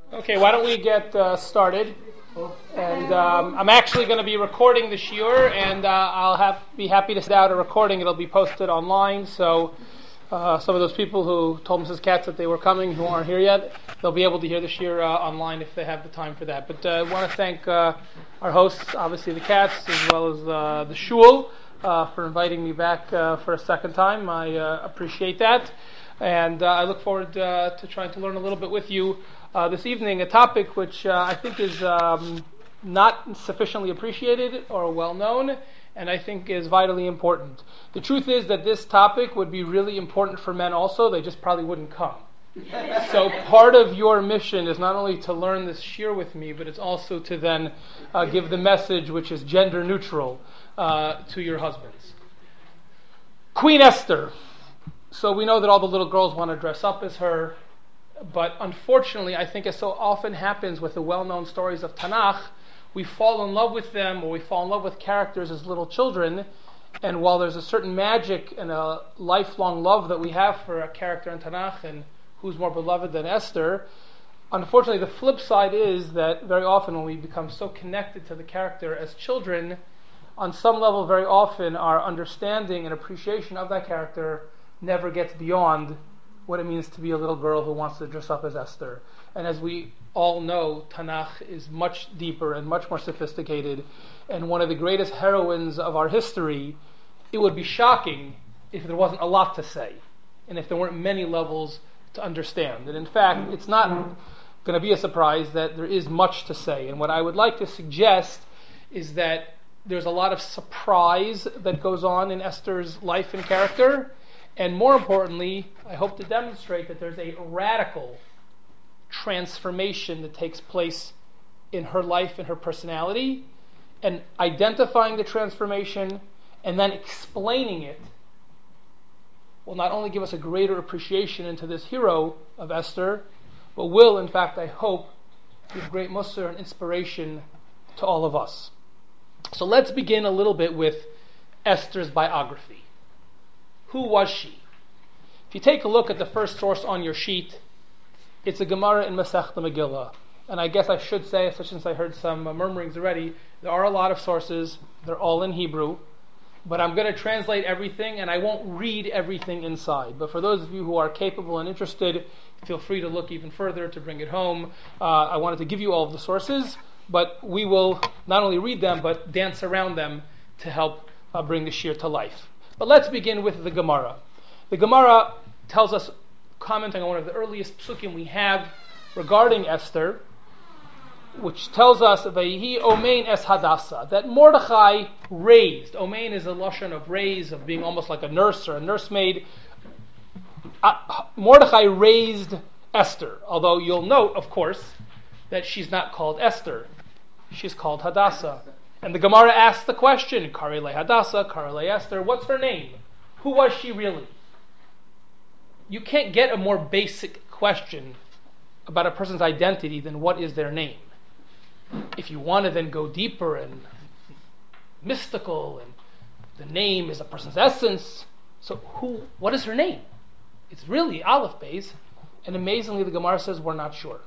Okay, why don't we get started? And I'm actually going to be recording the shiur, and be happy to send out a recording. It'll be posted online, so some of those people who told Mrs. Katz that they were coming, who aren't here yet, they'll be able to hear the shiur online if they have the time for that. But I want to thank our hosts, obviously the Katz, as well as the shul, for inviting me back for a second time. I appreciate that. And I look forward to trying to learn a little bit with you this evening, a topic which I think is not sufficiently appreciated or well known, and I think is vitally important. The truth is that this topic would be really important for men also, they just probably wouldn't come. So part of your mission is not only to learn this shiur with me, but it's also to then give the message which is gender neutral to your husbands. Queen Esther. So we know that all the little girls want to dress up as her, but unfortunately, I think as so often happens with the well-known stories of Tanakh, we fall in love with them, or we fall in love with characters as little children, and while there's a certain magic and a lifelong love that we have for a character in Tanakh, and who's more beloved than Esther, unfortunately the flip side is that very often when we become so connected to the character as children, on some level very often our understanding and appreciation of that character never gets beyond what it means to be a little girl who wants to dress up as Esther. And as we all know, Tanakh is much deeper and much more sophisticated, and one of the greatest heroines of our history. It would be shocking if there wasn't a lot to say, and if there weren't many levels to understand. And in fact, it's not going to be a surprise that there is much to say. And what I would like to suggest is that there's a lot of surprise that goes on in Esther's life and character. And more importantly, I hope to demonstrate that there's a radical transformation that takes place in her life and her personality, and identifying the transformation and then explaining it will not only give us a greater appreciation into this hero of Esther, but will, in fact, I hope, give great mussar and inspiration to all of us. So let's begin a little bit with Esther's biography. Who was she? If you take a look at the first source on your sheet, it's a Gemara in Masechta Megillah. And I guess I should say, since I heard some murmurings already, there are a lot of sources. They're all in Hebrew. But I'm going to translate everything, and I won't read everything inside. But for those of you who are capable and interested, feel free to look even further to bring it home. I wanted to give you all of the sources, but we will not only read them, but dance around them to help bring the shiur to life. But let's begin with the Gemara. The Gemara tells us, commenting on one of the earliest psukim we have regarding Esther, which tells us Vayihi Omein es Hadassah, that Mordechai raised. Omein is a lashon of raise, of being almost like a nurse or a nursemaid. Mordechai raised Esther, although you'll note, of course, that she's not called Esther. She's called Hadassah. And the Gemara asks the question, Karele Hadassah, Karele Esther, what's her name? Who was she really? You can't get a more basic question about a person's identity than what is their name. If you want to then go deeper and mystical, and the name is a person's essence, so what is her name? It's really Aleph Beis, and amazingly the Gemara says we're not sure.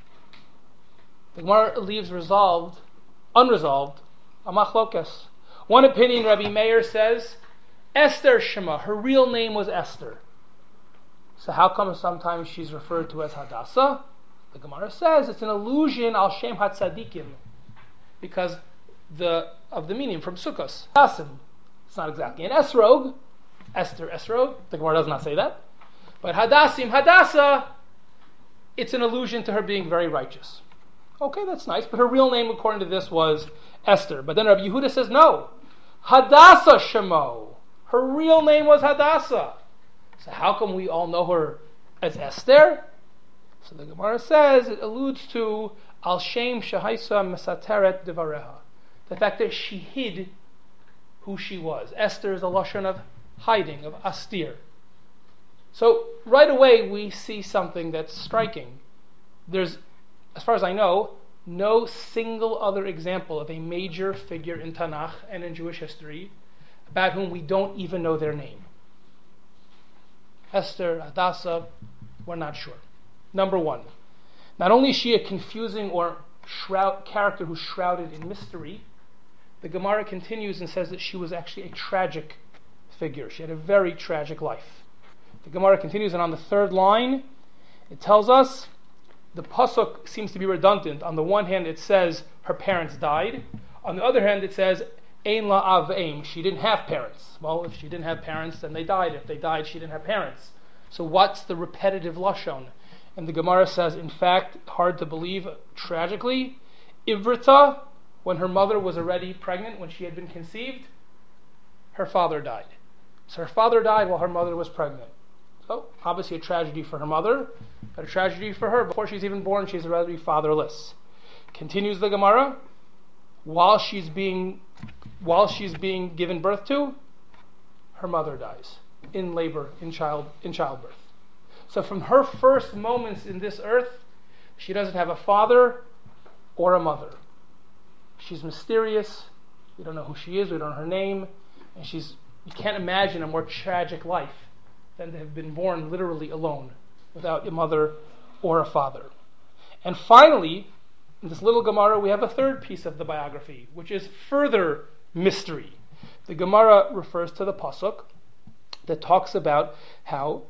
The Gemara leaves unresolved, a machlokes. One opinion, Rabbi Meir says, Esther Shema, her real name was Esther. So how come sometimes she's referred to as Hadassah? The Gemara says it's an allusion al Shem HaTzadikim, because of the meaning from Sukkos. It's not exactly an Esrog, Esther Esrog. The Gemara does not say that. But Hadassim Hadassah, it's an allusion to her being very righteous. Okay, that's nice, but her real name, according to this, was Esther. But then Rabbi Yehuda says, no, Hadassah Shemo. Her real name was Hadassah. So how come we all know her as Esther? So the Gemara says, it alludes to Al Shem Shahaisa Mesateret Devareha, the fact that she hid who she was. Esther is a lashon of hiding, of astir. So right away we see something that's striking. There's, as far as I know, no single other example of a major figure in Tanakh and in Jewish history about whom we don't even know their name. Esther, Hadassah, we're not sure. Number one. Not only is she a confusing or character who's shrouded in mystery, the Gemara continues and says that she was actually a tragic figure. She had a very tragic life. The Gemara continues, and on the third line, it tells us, the pasuk seems to be redundant. On the one hand, it says her parents died. On the other hand, it says, Ein la av ve'em. She didn't have parents. Well, if she didn't have parents, then they died. If they died, she didn't have parents. So what's the repetitive lashon? And the Gemara says, in fact, hard to believe, tragically, Ivrita, when her mother was already pregnant, when she had been conceived, her father died. So her father died while her mother was pregnant. So, obviously a tragedy for her mother, but a tragedy for her. Before she's even born, she's already fatherless. Continues the Gemara, while she's being given birth to, her mother dies in labor, in childbirth. So from her first moments in this earth, she doesn't have a father or a mother. She's mysterious. We don't know who she is. We don't know her name. And you can't imagine a more tragic life than to have been born literally alone, without a mother or a father. And finally, in this little Gemara, we have a third piece of the biography, which is further mystery. The Gemara refers to the pasuk that talks about how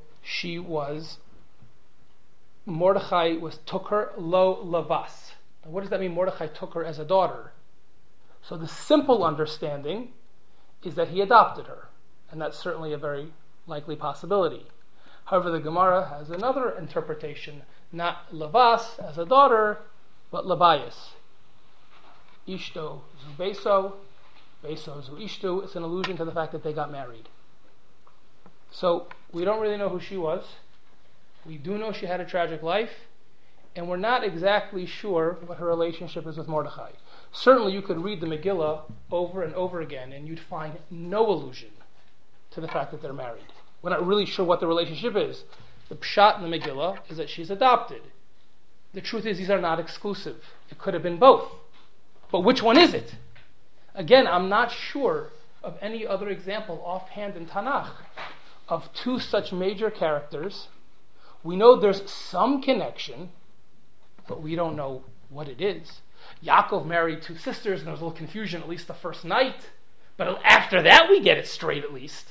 Mordechai took her lo lavas. Now, what does that mean? Mordechai took her as a daughter. So the simple understanding is that he adopted her, and that's certainly a very likely possibility. However, the Gemara has another interpretation, not lavas as a daughter, but labayas. Ishto zu beso, beso zu ishto. It's an allusion to the fact that they got married. So we don't really know who she was. We do know she had a tragic life, and we're not exactly sure what her relationship is with Mordechai. Certainly you could read the Megillah over and over again, and you'd find no allusion to the fact that they're married. We're not really sure what the relationship is. The pshat in the Megillah is that she's adopted. The truth is, these are not exclusive. It could have been both. But which one is it? Again, I'm not sure of any other example offhand in Tanakh of two such major characters. We know there's some connection, but we don't know what it is. Yaakov married two sisters, and there was a little confusion at least the first night. But after that, we get it straight at least.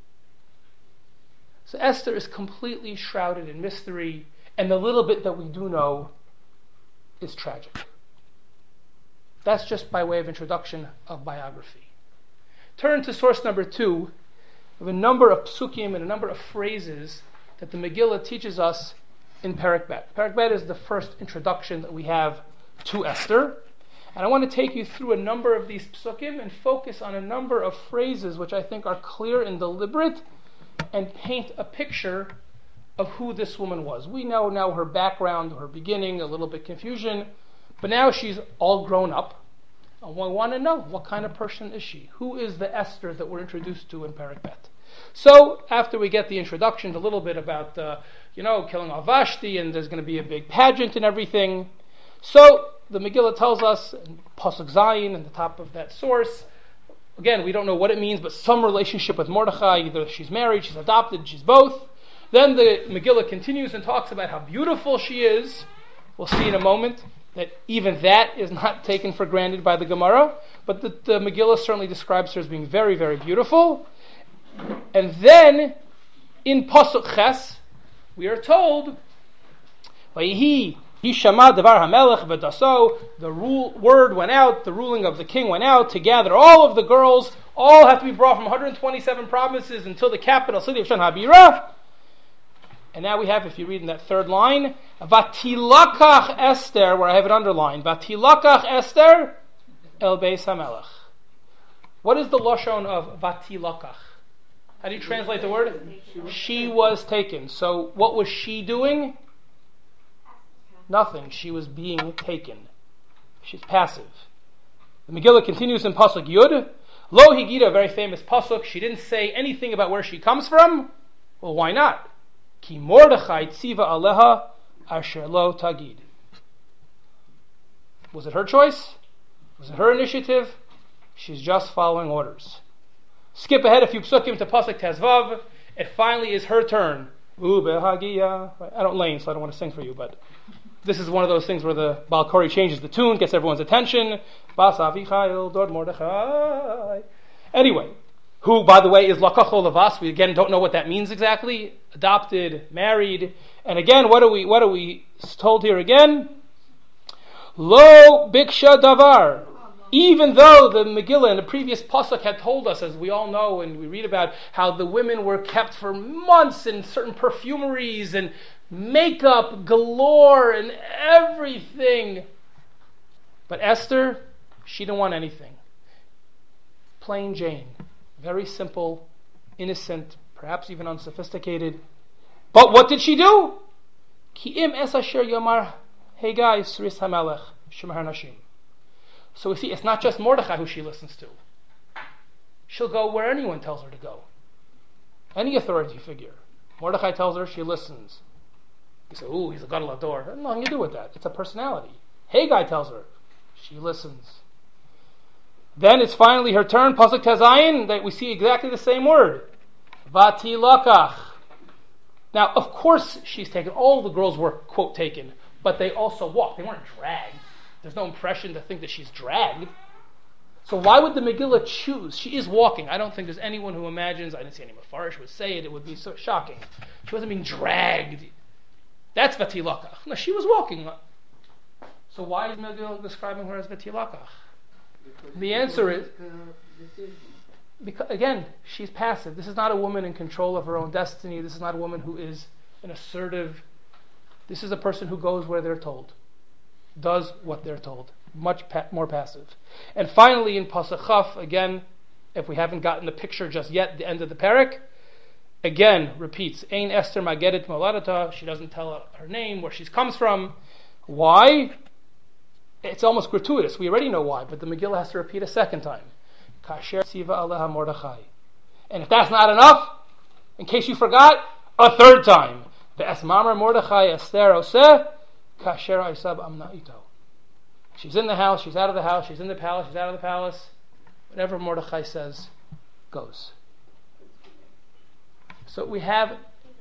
So Esther is completely shrouded in mystery, and the little bit that we do know is tragic. That's just by way of introduction of biography. Turn to source number 2 of a number of psukim and a number of phrases that the Megillah teaches us in Perek Bet. Perek Bet is the first introduction that we have to Esther. And I want to take you through a number of these psukim and focus on a number of phrases which I think are clear and deliberate and paint a picture of who this woman was. We know now her background, her beginning, a little bit confusion, but now she's all grown up. And we want to know, what kind of person is she? Who is the Esther that we're introduced to in Perek Bet? So, after we get the introduction, a little bit about, killing off Vashti, and there's going to be a big pageant and everything. So, the Megillah tells us, in Pasuk Zayin, in the top of that source, again, we don't know what it means, but some relationship with Mordechai, either she's married, she's adopted, she's both. Then the Megillah continues and talks about how beautiful she is. We'll see in a moment that even that is not taken for granted by the Gemara, but the Megillah certainly describes her as being very, very beautiful. And then, in Pasuk Ches, we are told, Vayihi Yishama Devar HaMelech V'daso, the word went out, the ruling of the king went out to gather all of the girls, all have to be brought from 127 provinces until the capital city of Shan Habira. And now we have, if you read in that third line, Vatilakach Esther, where I have it underlined, Vatilakach Esther El Beis HaMelech. What is the lashon of Vatilakach? How do you translate the word? She was taken. So what was she doing? Nothing. She was being taken. She's passive. The Megillah continues in Pasuk Yud. Lo Higida, a very famous Pasuk. She didn't say anything about where she comes from. Well, why not? Ki Mordechai tziva aleha asher lo tagid. Was it her choice? Was it her initiative? She's just following orders. Skip ahead a few psukim to Pasuk Tezvav. It finally is her turn. I don't lane, so I don't want to sing for you, but this is one of those things where the Baal Kori changes the tune, gets everyone's attention. Bas Avichail Dod Mordechai. Anyway, who, by the way, is Lakach Lo Levas. We again don't know what that means exactly. Adopted, married, and again, what are we told here again? Lo Biksha Davar. Even though the Megillah in the previous pasuk had told us, as we all know, and we read about how the women were kept for months in certain perfumeries and makeup galore and everything. But Esther, she didn't want anything. Plain Jane. Very simple, innocent, perhaps even unsophisticated. But what did she do? Ki'im es asher yomar Hegai Sris HaMelech Shemar Nashim. So we see, it's not just Mordechai who she listens to. She'll go where anyone tells her to go. Any authority figure. Mordechai tells her, she listens. You say, ooh, he's a gadol hador. Nothing to do with that. It's a personality. Haggai tells her, she listens. Then it's finally her turn, Pasuk Tezayin, that we see exactly the same word. Vati lakach. Now, of course, she's taken. All the girls were, quote, taken, but they also walked. They weren't dragged. There's no impression to think that she's dragged. So why would the Megillah choose? She is walking. I don't think there's anyone who imagines, I didn't see any Mefarish would say it, it would be so shocking. She wasn't being dragged. That's Vati lakach. No, she was walking. So why is Megillah describing her as Vati lakach? The answer is, because, again, she's passive. This is not a woman in control of her own destiny. This is not a woman who is an assertive. This is a person who goes where they're told, does what they're told. Much more passive. And finally, in Pasuk Chaf, again, if we haven't gotten the picture just yet, the end of the parak, again, repeats, Ein Esther Magedet Moladata. She doesn't tell her name, where she comes from. Why? It's almost gratuitous. We already know why, but the Megillah has to repeat a second time. Kasher Tziva Aleha Mordechai. And if that's not enough, in case you forgot, a third time. Ve'esmamar Mordechai Esther Oseh Kasher Aisab Amna Ito. She's in the house, she's out of the house, she's in the palace, she's out of the palace. Whatever Mordechai says, goes. So we have...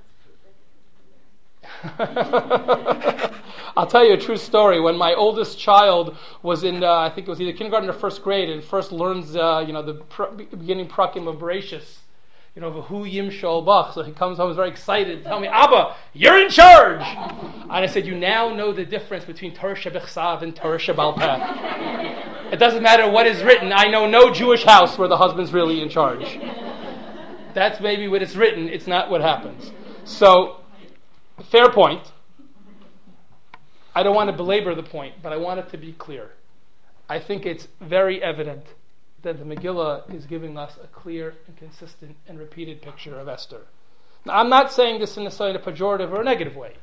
I'll tell you a true story. When my oldest child was in, I think it was either kindergarten or first grade, and first learns, the beginning prakim of Bereshis, V'hu Yimshol Bach. So he comes home, he's very excited, to tell me, Abba, you're in charge! And I said, you now know the difference between Torah Shebechsav and Torah Shebal Peh. It doesn't matter what is written. I know no Jewish house where the husband's really in charge. That's maybe what it's written, it's not what happens. So, fair point. I don't want to belabor the point, but I want it to be clear. I think it's very evident that the Megillah is giving us a clear and consistent and repeated picture of Esther. Now, I'm not saying this in necessarily a pejorative or a negative way,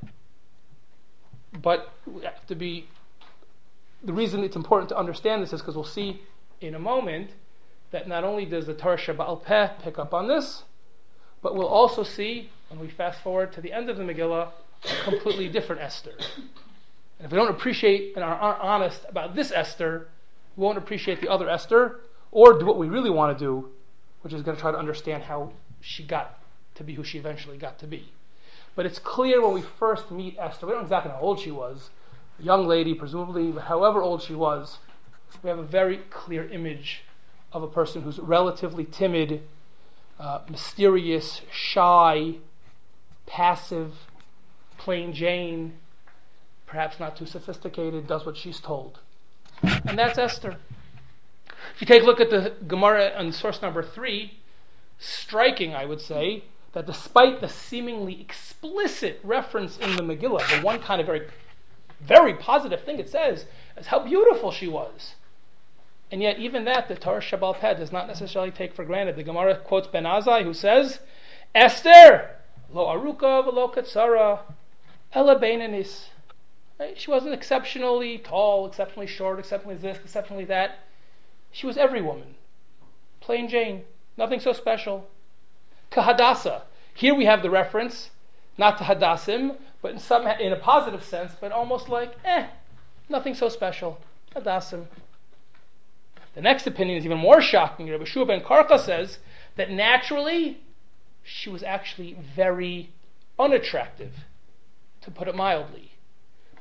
but we have to be... The reason it's important to understand this is because we'll see in a moment that not only does the Torah Sheba'al Peh pick up on this, but we'll also see, when we fast forward to the end of the Megillah, a completely different Esther. And if we don't appreciate and are honest about this Esther, we won't appreciate the other Esther, or do what we really want to do, which is going to try to understand how she got to be who she eventually got to be. But it's clear when we first meet Esther, we don't know exactly how old she was, a young lady presumably, but however old she was, we have a very clear image of a person who's relatively timid, mysterious, shy, passive, plain Jane, perhaps not too sophisticated, does what she's told. And that's Esther. If you take a look at the Gemara on source number 3, striking, I would say, that despite the seemingly explicit reference in the Megillah, the one kind of very, very positive thing it says is how beautiful she was. And yet even that, the Torah Sheba'al Peh does not necessarily take for granted. The Gemara quotes Ben Azai, who says, Esther, lo aruka v'lo katsara, ela beinanis. She wasn't exceptionally tall, exceptionally short, exceptionally this, exceptionally that. She was every woman. Plain Jane. Nothing so special. Kahadasa. Here we have the reference, not to Hadassim, but in a positive sense, but almost like, nothing so special. Hadassim. The next opinion is even more shocking. Rabbi Shua ben Karka says that naturally, she was actually very unattractive, to put it mildly.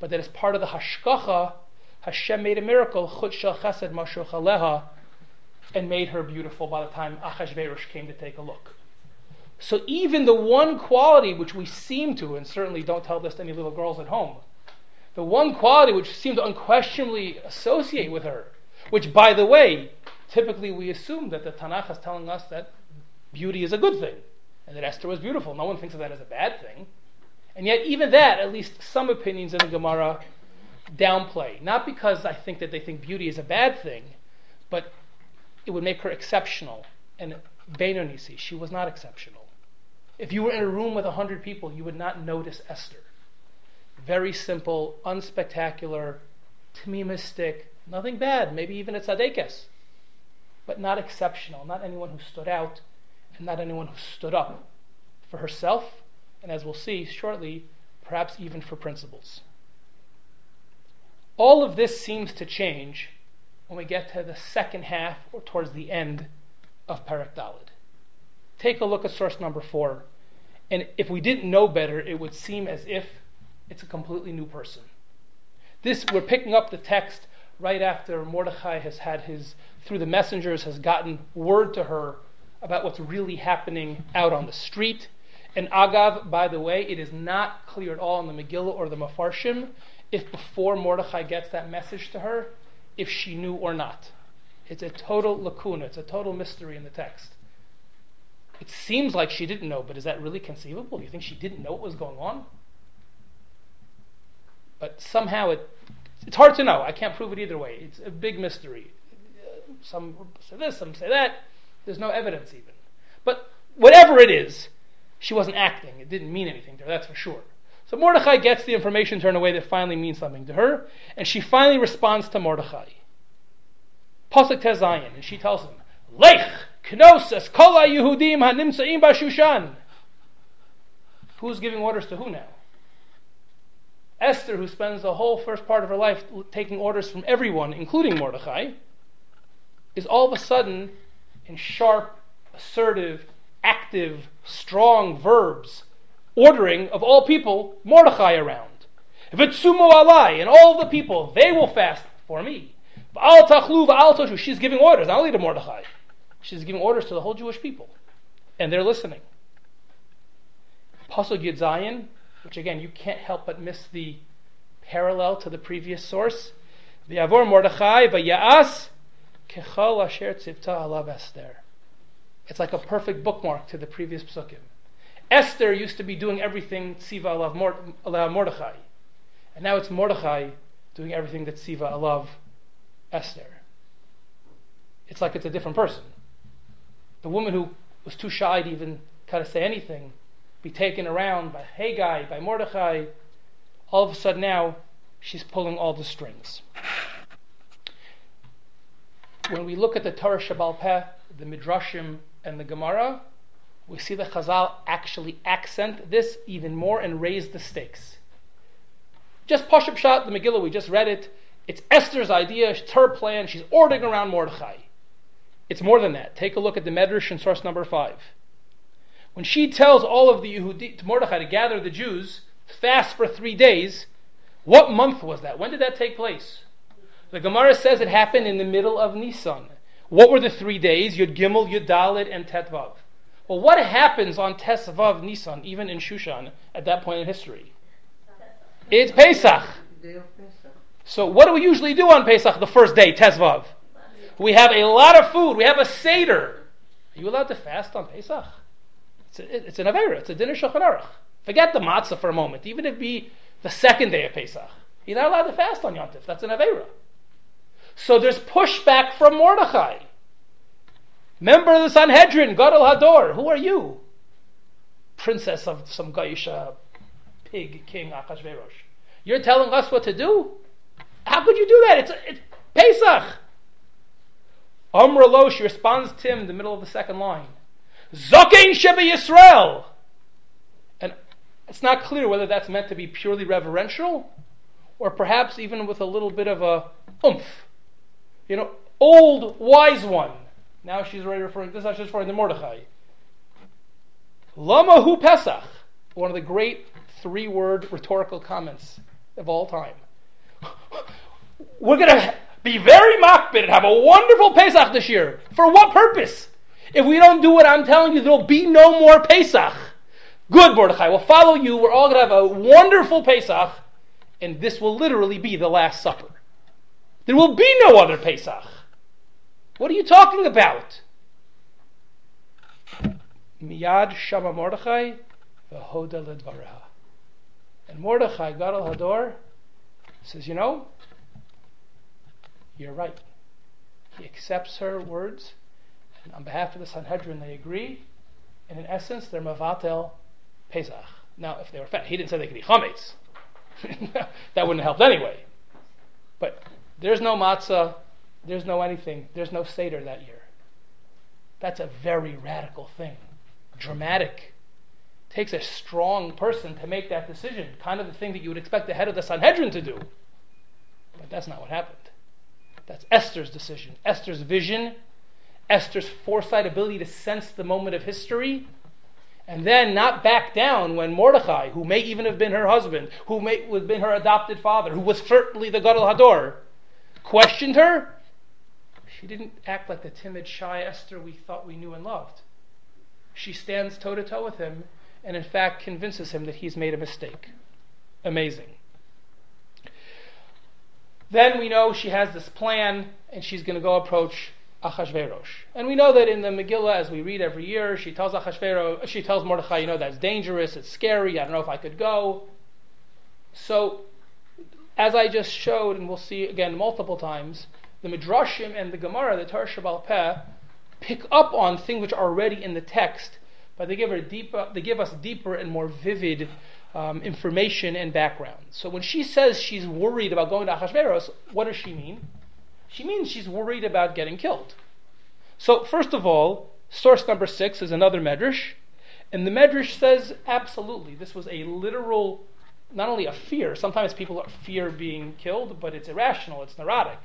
but that as part of the hashkacha, Hashem made a miracle, chut shel chesed mashuch aleha, and made her beautiful by the time Achashverosh came to take a look. So even the one quality which we seem to, and certainly don't tell this to any little girls at home, the one quality which we seem to unquestionably associate with her, which, by the way, typically we assume that the Tanakh is telling us that beauty is a good thing, and that Esther was beautiful. No one thinks of that as a bad thing. And yet even that, at least some opinions in the Gemara downplay. Not because I think that they think beauty is a bad thing, but it would make her exceptional. And Beinonisi, she was not exceptional. If you were in a room with 100 people, you would not notice Esther. Very simple, unspectacular, tamimistic, nothing bad, maybe even a tzadekes, but not exceptional, not anyone who stood out, and not anyone who stood up for herself, and as we'll see shortly, perhaps even for principles. All of this seems to change when we get to the second half or towards the end of Perek Daled. Take a look at source number 4, and if we didn't know better, it would seem as if it's a completely new person. We're picking up the text right after Mordechai has had through the messengers, has gotten word to her about what's really happening out on the street. And Agav, by the way, it is not clear at all in the Megillah or the Mefarshim if before Mordechai gets that message to her, if she knew or not. It's a total lacuna, it's a total mystery in the text. It seems like she didn't know, but is that really conceivable? Do you think she didn't know what was going on? But somehow it's hard to know. I can't prove it either way. It's a big mystery. Some say this, some say that. There's no evidence even. But whatever it is, she wasn't acting. It didn't mean anything to her, that's for sure. So Mordechai gets the information to her in a way that finally means something to her, and she finally responds to Mordechai. Pasuk Tezayin, and she tells him, Lech knos es kol haYehudim hanimtzaim b'Shushan. Who's giving orders to who now? Esther, who spends the whole first part of her life taking orders from everyone, including Mordechai, is all of a sudden in sharp, assertive, active, strong verbs, ordering, of all people, Mordechai around. V'tsumo alai, and all the people, they will fast for me. V'al tachlu v'al toshu. She's giving orders, not only to Mordechai. She's giving orders to the whole Jewish people. And they're listening. Pasuk Yud Zayin, which again, you can't help but miss the parallel to the previous source. V'yavor Mordechai v'ya'as kechol asher tzivta alav Esther. It's like a perfect bookmark to the previous psukim. Esther used to be doing everything Tziva alav Mordechai. And now it's Mordechai doing everything that Tziva alav Esther. It's like it's a different person. The woman who was too shy to even kind of say anything, be taken around by Haggai, by Mordechai, all of a sudden now she's pulling all the strings. When we look at the Torah Shabbal Peh, the Midrashim, and the Gemara, we see that Chazal actually accent this even more and raise the stakes. Just Pashup Pshat, the Megillah, we just read it. It's Esther's idea, it's her plan, she's ordering around Mordechai. It's more than that. Take a look at the Medrash in source number 5. When she tells all of the Yehudi to Mordechai to gather the Jews, fast for 3 days, what month was that? When did that take place? The Gemara says it happened in the middle of Nisan. What were the 3 days? Yud Gimel, Yud Dalet, and Tet Vav. Well, what happens on Tes Vav Nisan, even in Shushan, at that point in history? It's Pesach. So what do we usually do on Pesach, the first day, Tes Vav? We have a lot of food. We have a Seder. Are you allowed to fast on Pesach? It's an Aveira. It's a dinner Shulchan Aruch. Forget the matzah for a moment. Even if it be the second day of Pesach, you're not allowed to fast on Yom Tov. That's an Aveira. So there's pushback from Mordechai. Member of the Sanhedrin, Gadol Hador. Who are you? Princess of some Gaisha pig king Achashverosh. You're telling us what to do? How could you do that? It's Pesach. Amr Lo, she responds to him in the middle of the second line. Zokein Sheba Yisrael. And it's not clear whether that's meant to be purely reverential or perhaps even with a little bit of a oomph. Old wise one. Now she's already referring to Mordechai. Lama hu Pesach. One of the great 3-word rhetorical comments of all time. We're going to be very makbid and have a wonderful Pesach this year. For what purpose? If we don't do what I'm telling you, there'll be no more Pesach. Good, Mordechai, we'll follow you. We're all going to have a wonderful Pesach, and this will literally be the Last Supper. There will be no other Pesach. What are you talking about? Miyad Shama Mordechai v'hoda ledvareha. And Mordechai Gadol Hador says, you're right. He accepts her words, and on behalf of the Sanhedrin, they agree, and in essence, they're Mavatel Pesach. Now, if they were fat, he didn't say they could eat chametz. That wouldn't have helped anyway. But there's no matzah, there's no anything, there's no seder that year. That's a very radical thing. Dramatic. It takes a strong person to make that decision. Kind of the thing that you would expect the head of the Sanhedrin to do. But that's not what happened. That's Esther's decision, Esther's vision, Esther's foresight, ability to sense the moment of history, and then not back down when Mordechai, who may even have been her husband, who may have been her adopted father, who was certainly the Gadol Hador, questioned her. She didn't act like the timid, shy Esther we thought we knew and loved. She stands toe-to-toe with him and in fact convinces him that he's made a mistake. Amazing. Then we know she has this plan and she's going to go approach Achashverosh. And we know that in the Megillah, as we read every year, she tells Mordechai, that's dangerous, it's scary, I don't know if I could go. So, as I just showed, and we'll see again multiple times, the Midrashim and the Gemara, the Torah Sheba'al Peh, pick up on things which are already in the text, but they give us deeper and more vivid information and background. So when she says she's worried about going to Achashverosh, what does she mean? She means she's worried about getting killed. So first of all, source number 6 is another Medrash, and the Medrash says absolutely, this was a literal, not only a fear, sometimes people fear being killed, but it's irrational, it's neurotic.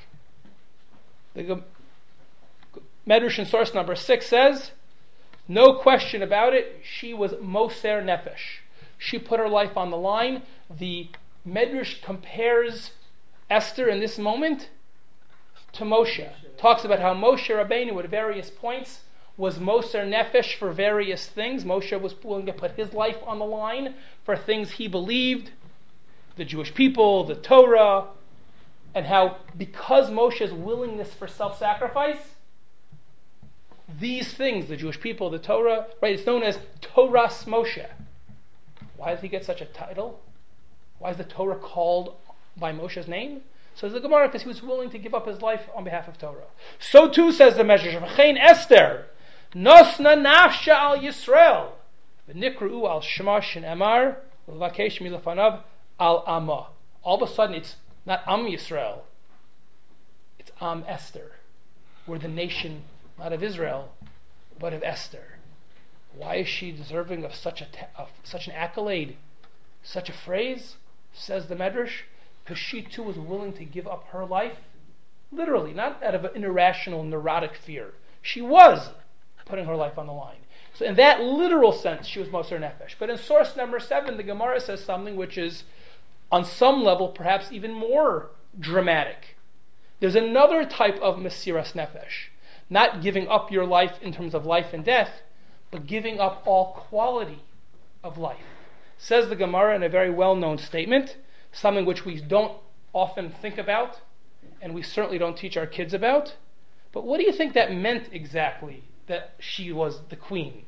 The Medrash in source number 6 says, no question about it, she was Moser Nefesh. She put her life on the line. The Medrash compares Esther in this moment to Moshe. Talks about how Moshe Rabbeinu at various points was Moser Nefesh for various things. Moshe was willing to put his life on the line for things he believed, the Jewish people, the Torah, and how because Moshe's willingness for self-sacrifice, these things, the Jewish people, the Torah, right, it's known as Toras Moshe. Why does he get such a title? Why is the Torah called by Moshe's name? Says the Gemara, because he was willing to give up his life on behalf of Torah. So too says the Medrash, V'chein Esther, Nosna nafsha al Yisrael, V'nikru'u al Shema shin Emar, V'vakesh milafanav al Amma. All of a sudden it's not Am Yisrael, it's Am Esther. We're the nation, not of Israel, but of Esther. Why is she deserving of such an accolade, such a phrase? Says the Medrash, because she too was willing to give up her life, literally, not out of an irrational, neurotic fear. She was putting her life on the line. So in that literal sense, she was Moser Nefesh. But in source number 7, the Gemara says something which is, on some level, perhaps even more dramatic. There's another type of Mesiras Nefesh. Not giving up your life in terms of life and death, but giving up all quality of life. Says the Gemara in a very well-known statement, something which we don't often think about, and we certainly don't teach our kids about. But what do you think that meant exactly, that she was the queen?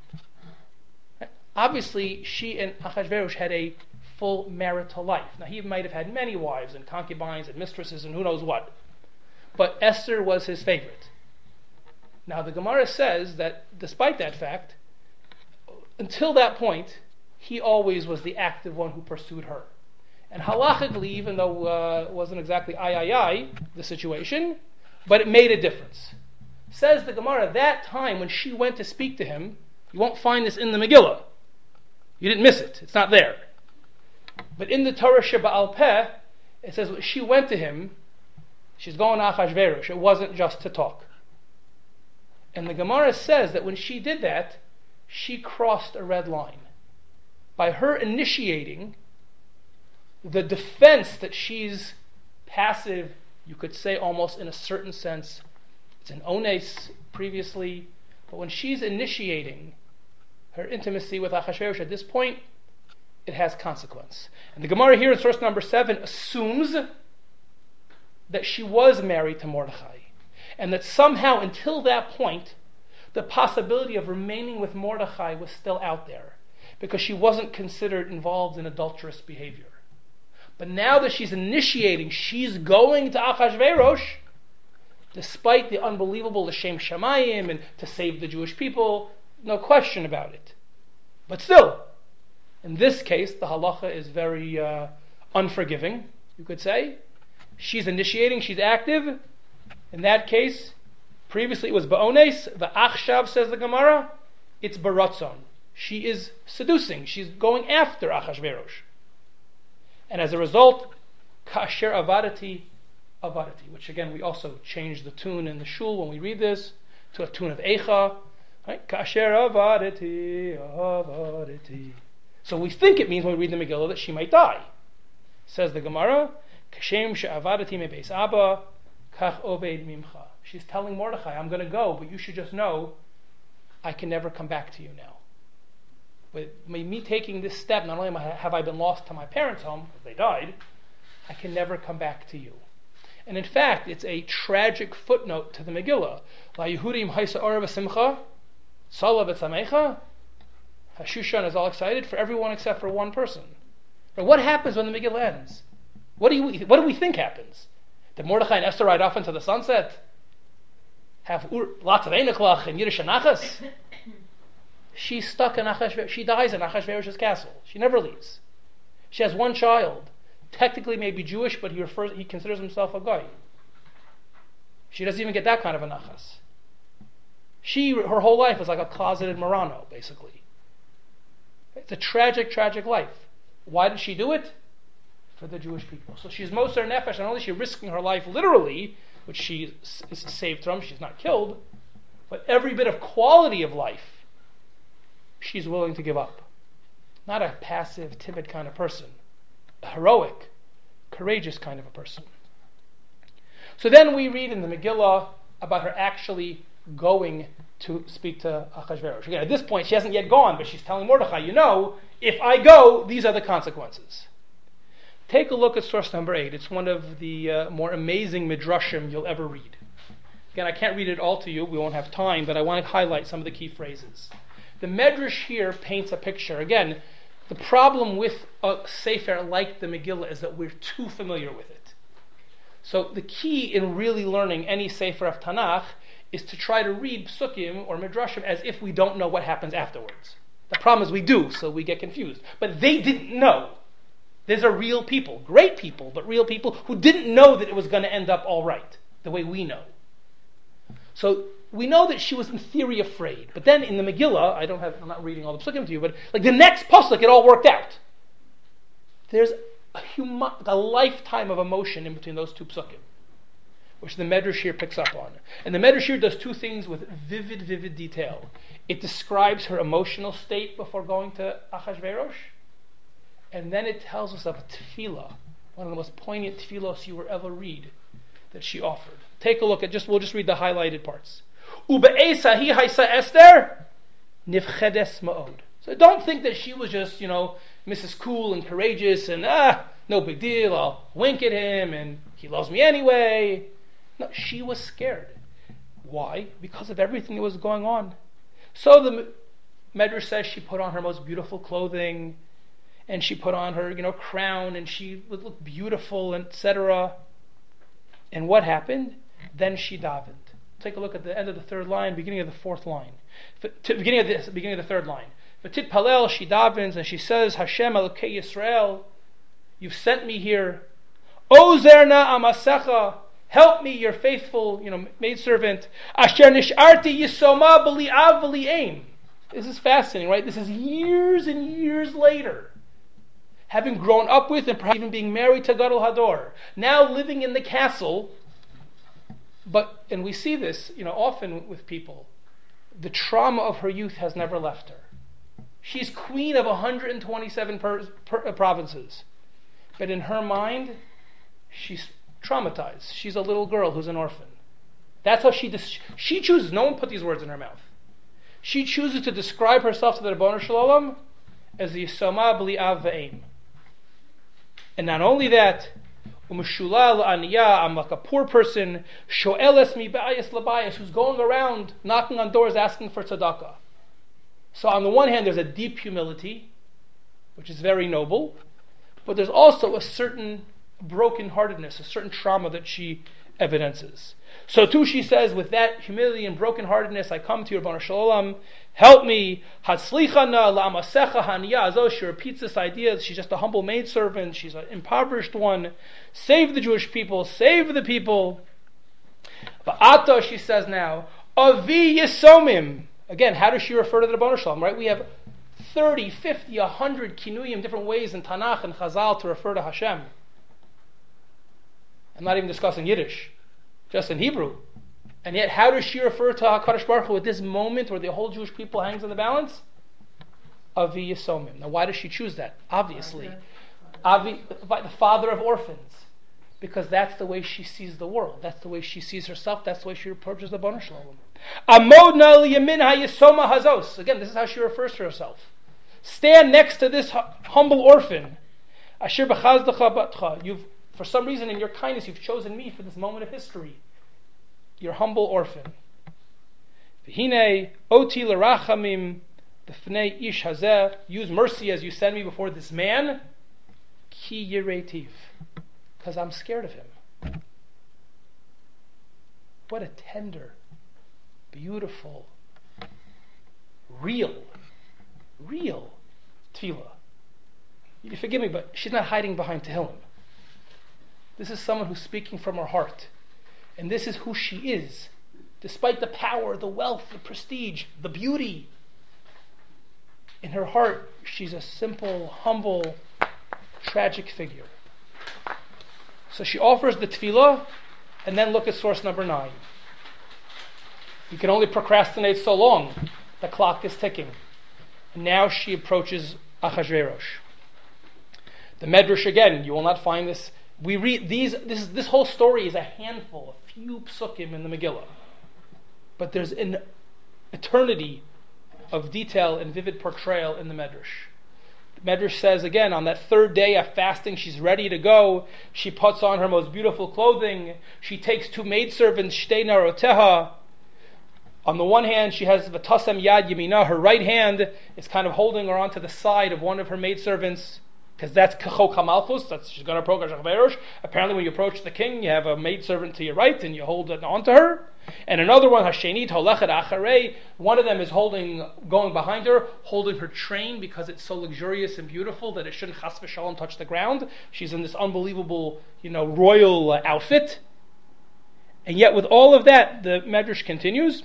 Obviously, she and Achashverosh had a full marital life. Now, he might have had many wives and concubines and mistresses and who knows what. But Esther was his favorite. Now, the Gemara says that despite that fact, until that point, he always was the active one who pursued her. And halachically, even though it wasn't exactly the situation, but it made a difference. Says the Gemara, that time when she went to speak to him, you won't find this in the Megillah. You didn't miss it. It's not there. But in the Torah Sheba'al Peh, it says when she went to him, she's going to Achashverosh. It wasn't just to talk. And the Gemara says that when she did that, she crossed a red line. By her initiating the defense that she's passive, you could say almost in a certain sense, it's an ones previously, but when she's initiating her intimacy with Achashverosh at this point, it has consequence. And the Gemara here in source number 7 assumes that she was married to Mordechai, and that somehow until that point, the possibility of remaining with Mordechai was still out there, because she wasn't considered involved in adulterous behavior. But now that she's initiating, she's going to Achashverosh, despite the unbelievable L'Shem Shamayim and to save the Jewish people, no question about it. But still, in this case, the halacha is very unforgiving, you could say. She's initiating, she's active. In that case, previously it was ba'ones, va'achshav, says the Gemara, it's baratzon. She is seducing, she's going after Achashverosh. And as a result, kasher avadati, which again we also changed the tune in the shul when we read this to a tune of Eicha. Right? Kasher avadati. So we think it means when we read the Megillah that she might die. Says the Gemara, Kashem she'avadati mebeis Abba, kach oved mimcha. She's telling Mordechai, I'm going to go, but you should just know I can never come back to you now. With me taking this step, not only have I been lost to my parents' home, because they died, I can never come back to you. And in fact, it's a tragic footnote to the Megillah. La Yehudim haisa orav simcha, Sala v'tzamecha. Shushan is all excited for everyone except for one person. Now, what happens when the Megillah ends? What do we think happens? Did Mordechai and Esther ride off into the sunset? Have lots of einiklach and Yiddish anachas? She's stuck in Achashverosh. She dies in Achashverosh's castle. She never leaves. She has one child. Technically maybe Jewish, but he considers himself a guy. She doesn't even get that kind of a nachas. Her whole life is like a closeted Marano, basically. It's a tragic, tragic life. Why did she do it? For the Jewish people. So she's Moser Nefesh, not only is she risking her life literally, which she is saved from, she's not killed, but every bit of quality of life she's willing to give up. Not a passive, timid kind of person. A heroic, courageous kind of a person. So then we read in the Megillah about her actually going to speak to Achashverosh. Again, at this point, she hasn't yet gone, but she's telling Mordechai, if I go, these are the consequences. Take a look at source number 8. It's one of the more amazing midrashim you'll ever read. Again, I can't read it all to you. We won't have time, but I want to highlight some of the key phrases. The Medrash here paints a picture. Again, the problem with a Sefer like the Megillah is that we're too familiar with it. So the key in really learning any Sefer of Tanakh is to try to read Psukim or Midrashim as if we don't know what happens afterwards. The problem is we do, so we get confused. But they didn't know. These are real people, great people, but real people who didn't know that it was going to end up all right, the way we know. So we know that she was in theory afraid. But then in the Megillah, I'm not reading all the Psukim to you, but like the next pasuk, it all worked out. There's a lifetime of emotion in between those two Psukim, which the Medrash here picks up on. And the Medrash here does two things with vivid detail. It describes her emotional state before going to Achashverosh, and then it tells us of a tefillah, one of the most poignant tefillos you will ever read, that she offered. Take a look at we'll just read the highlighted parts. Ube'esa hi haisa Esther nivchedes ma'od. So don't think that she was just, Mrs. Cool and courageous and no big deal, I'll wink at him and he loves me anyway. No, she was scared. Why? Because of everything that was going on. So the Medrash says she put on her most beautiful clothing, and she put on her, crown, and she would look beautiful, etc. And what happened? Then she davened. Take a look at the end of the third line, beginning of the fourth line. Beginning of the third line. V'tit palel, she davens, and she says, Hashem Elokei Yisrael, you've sent me here. Ozerna amasecha, help me, your faithful, maidservant. Asher nisharti yisoma b'li av v'li aim. This is fascinating, right? This is years and years later. Having grown up with and perhaps even being married to Gadol Hador. Now living in the castle. And we see this, often with people. The trauma of her youth has never left her. She's queen of 127 provinces. But in her mind, she's traumatized. She's a little girl who's an orphan. That's how she chooses. No one put these words in her mouth. She chooses to describe herself to the Rebbeinu Shalom as the Yisoma B'li Av V'Eim. And not only that, Umeshula L'Aniya, I'm like a poor person, Sho'eles Mi B'ayis L'Bayis, who's going around knocking on doors asking for tzedakah. So on the one hand, there's a deep humility, which is very noble, but there's also a certain brokenheartedness, a certain trauma that she evidences. So too she says, with that humility and brokenheartedness, I come to you, Rebbeinu Shalom, help me. Hatzlichana la'amasecha haniya azo. She repeats this idea that she's just a humble maidservant, she's an impoverished one. Save the Jewish people, save the people. Ba'ata, she says now, avi yisomim. Again, how does she refer to the Rebbeinu Shalom, right? We have 30, 50, 100 kinuyim, different ways in Tanakh and Chazal to refer to Hashem. I'm not even discussing Yiddish, just in Hebrew. And yet, how does she refer to HaKadosh Baruch Hu at this moment where the whole Jewish people hangs in the balance? Avi Yisomim. Now, why does she choose that? Obviously. Avi, the father of orphans. Because that's the way she sees the world. That's the way she sees herself. That's the way she approaches the Rebbeinu Shalom. Amodna liyamin hayisoma hazos. Again, this is how she refers to herself. Stand next to this humble orphan. Asher b'chazdacha batcha. You've, for some reason, in your kindness, you've chosen me for this moment of history. Your humble orphan. V'hinei oti l'rachamim b'fnei ish hazeh. Use mercy as you send me before this man. Ki yireitiv. Because I'm scared of him. What a tender, beautiful, real tefillah. You forgive me, but she's not hiding behind Tehillim. This is someone who's speaking from her heart. And this is who she is. Despite the power, the wealth, the prestige, the beauty. In her heart, she's a simple, humble, tragic figure. So she offers the tefillah, and then look at source number 9. You can only procrastinate so long. The clock is ticking. And now she approaches Achashverosh. The Medrash, again, you will not find this. We read this whole story is a handful, a few psukim in the Megillah. But there's an eternity of detail and vivid portrayal in the Medrash. The Medrash says, again, on that third day of fasting, she's ready to go. She puts on her most beautiful clothing. She takes 2 maidservants, shtei naroteha. On the one hand, she has v'tasem yad yamina. Her right hand is kind of holding her onto the side of one of her maidservants, because that's kachok hamalchus. That's she's going to approach Achashverosh. Apparently, when you approach the king, you have a maidservant to your right, and you hold it onto her. And another one, hashenit holechet acharei. One of them is going behind her, holding her train because it's so luxurious and beautiful that it shouldn't chas v'shalom touch the ground. She's in this unbelievable, royal outfit. And yet, with all of that, the Medrash continues.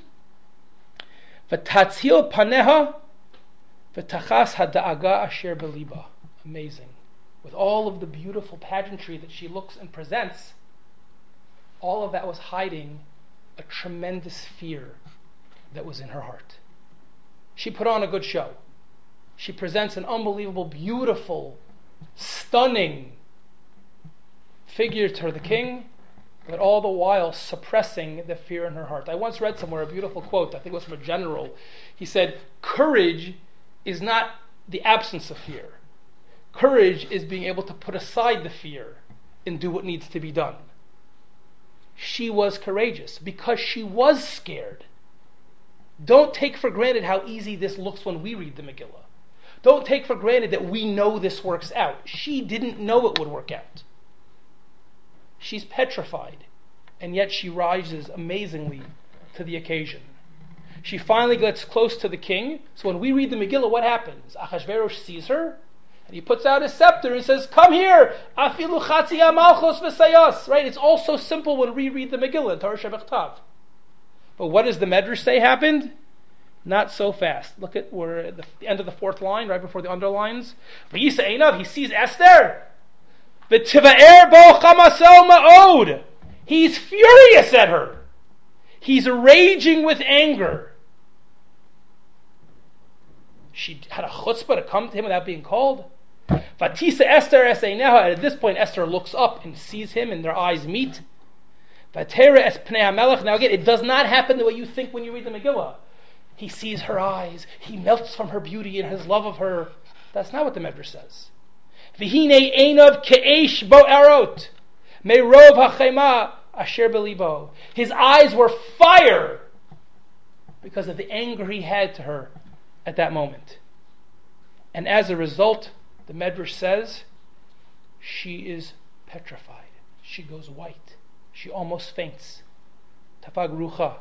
V'tatzil paneha v'tachas hada'aga asher beliba. Amazing. With all of the beautiful pageantry that she looks and presents, all of that was hiding a tremendous fear that was in her heart. She put on a good show. She presents an unbelievable, beautiful, stunning figure to the king, but all the while suppressing the fear in her heart. I once read somewhere a beautiful quote, I think it was from a general. He said, courage is not the absence of fear. Courage is being able to put aside the fear and do what needs to be done. She was courageous because she was scared. Don't take for granted how easy this looks when we read the Megillah. Don't take for granted that we know this works out. She didn't know it would work out. She's petrified, and yet she rises amazingly to the occasion. She finally gets close to the king. So when we read the Megillah, what happens? Achashverosh sees her, and he puts out his scepter and says, "Come here, afilu chatzi malchus v'sayos." Right? It's all so simple when we read the Megillah, Torah Shebechtav. But what does the Medrash say happened? Not so fast. Look at we're at the end of the 4th line, right before the underlines. He sees Esther. V'tivaer bo chamasel ma'od. He's furious at her. He's raging with anger. She had a chutzpah to come to him without being called. Vatisa Esther eseineha. At this point, Esther looks up and sees him, and their eyes meet. Vatera es pnei hamelech. Now again, it does not happen the way you think when you read the Megillah. He sees her eyes. He melts from her beauty and his love of her. That's not what the Medrash says. V'hinei einav ke'esh bo'erot me'rov ha'chema asher belibo. His eyes were fire because of the anger he had to her at that moment. And as a result, the Medrash says, she is petrified. She goes white. She almost faints. Tafag rucha.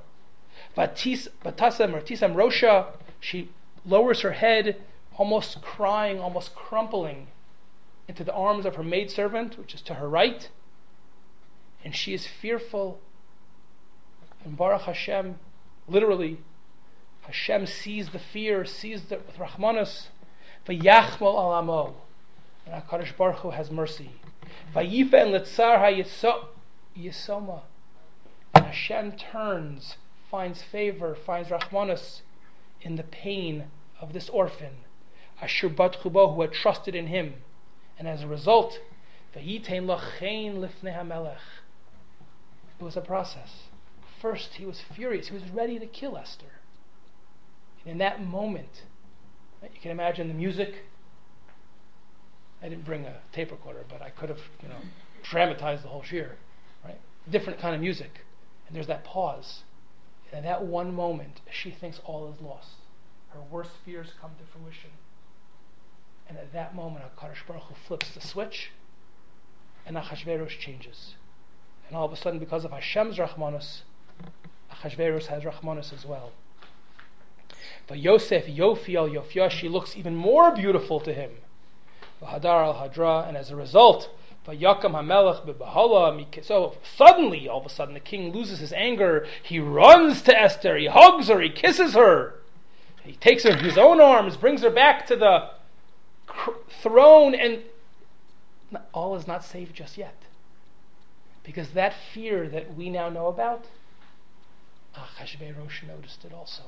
Vatisam rosha. She lowers her head, almost crying, almost crumpling into the arms of her maidservant, which is to her right. And she is fearful. And Baruch Hashem, literally, Hashem sees the fear, sees it with Rahmanas. V'yachmol alamo. And HaKadosh Baruch Hu has mercy. V'yifen letzar ha'yisoma. And Hashem turns, finds favor, finds Rahmanas in the pain of this orphan. Asher bat chubo, who had trusted in him. And as a result, v'yitein lochein lifnei hamelech. It was a process. First, he was furious. He was ready to kill Esther. And in that moment, you can imagine the music. I didn't bring a tape recorder, but I could have, dramatized the whole shir, right? Different kind of music. And there's that pause. And in that one moment, she thinks all is lost. Her worst fears come to fruition. And at that moment, HaKadosh Baruch Hu flips the switch, and Achashverosh changes. And all of a sudden, because of Hashem's Rahmanos, Achashverosh has Rahmanos as well. But Yosef Yofi al Yofya, she looks even more beautiful to him. V'hadar al Hadra, and as a result, V'yakam HaMelech b'Bahala. So suddenly, all of a sudden, the king loses his anger. He runs to Esther. He hugs her. He kisses her. He takes her in his own arms, brings her back to the throne, and all is not saved just yet. Because that fear that we now know about, Achashverosh noticed it also.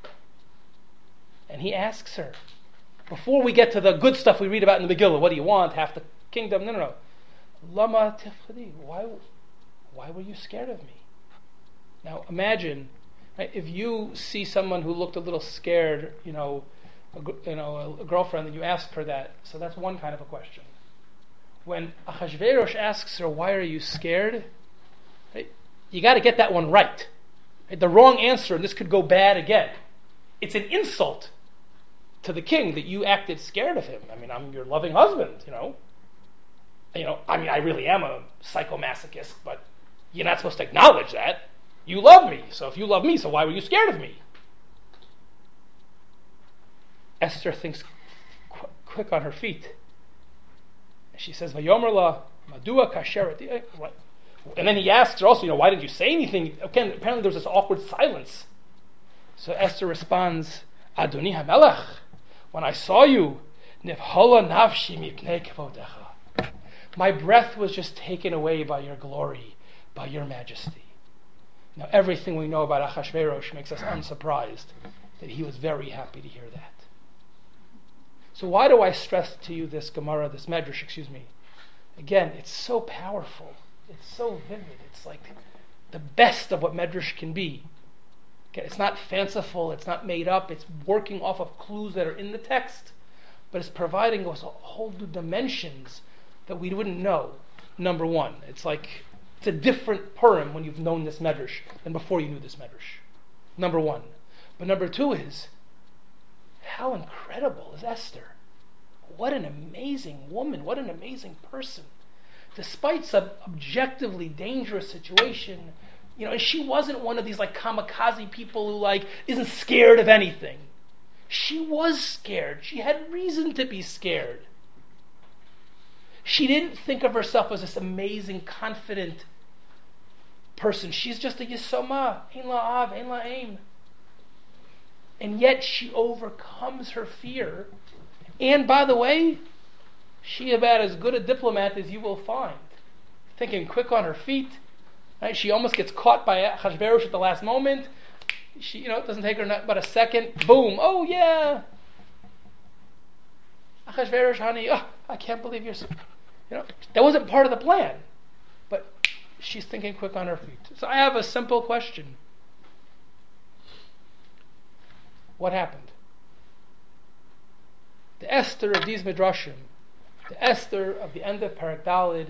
And he asks her, before we get to the good stuff we read about in the Megillah, what do you want? Half the kingdom? No. Lama tifchadi. Why were you scared of me? Now imagine, right, if you see someone who looked a little scared, a girlfriend, and you ask her that. So that's one kind of a question. When Achashverosh asks her, why are you scared? Right, you got to get that one right. The wrong answer, and this could go bad again. It's an insult to the king that you acted scared of him. I mean, I'm your loving husband, I really am a psychomasochist, but you're not supposed to acknowledge that. You love me, so if you love me, so why were you scared of me? Esther thinks quick on her feet. She says, "Vayomer madua kasher." And then he asks her also, why didn't you say anything? Again, apparently there was this awkward silence. So Esther responds, Adoni HaMelech, when I saw you, nifhala nafshi mipnei kvodecha. My breath was just taken away by your glory, by your majesty. Now everything we know about Achashverosh makes us unsurprised that he was very happy to hear that. So why do I stress to you this Gemara, this Medrash, Again, it's so powerful. It's so vivid. It's like the best of what Medrash can be. Okay, it's not fanciful. It's not made up. It's working off of clues that are in the text, but it's providing us a whole new dimensions that we wouldn't know. Number one, it's a different Purim when you've known this Medrash than before you knew this Medrash. Number one. But number two is, how incredible is Esther? What an amazing woman. What an amazing person. Despite some objectively dangerous situation, and she wasn't one of these kamikaze people who isn't scared of anything. She was scared. She had reason to be scared. She didn't think of herself as this amazing, confident person. She's just a yisoma, ein la'av, ein la'aim. And yet she overcomes her fear. And by the way, she about as good a diplomat as you will find. Thinking quick on her feet. Right? She almost gets caught by Achashverosh at the last moment. She, it doesn't take her but a second. Boom. Oh yeah. Achashverosh, honey, I can't believe you're so... that wasn't part of the plan. But she's thinking quick on her feet. So I have a simple question. What happened? The Esther of these Midrashim, the Esther of the end of Perek Daled,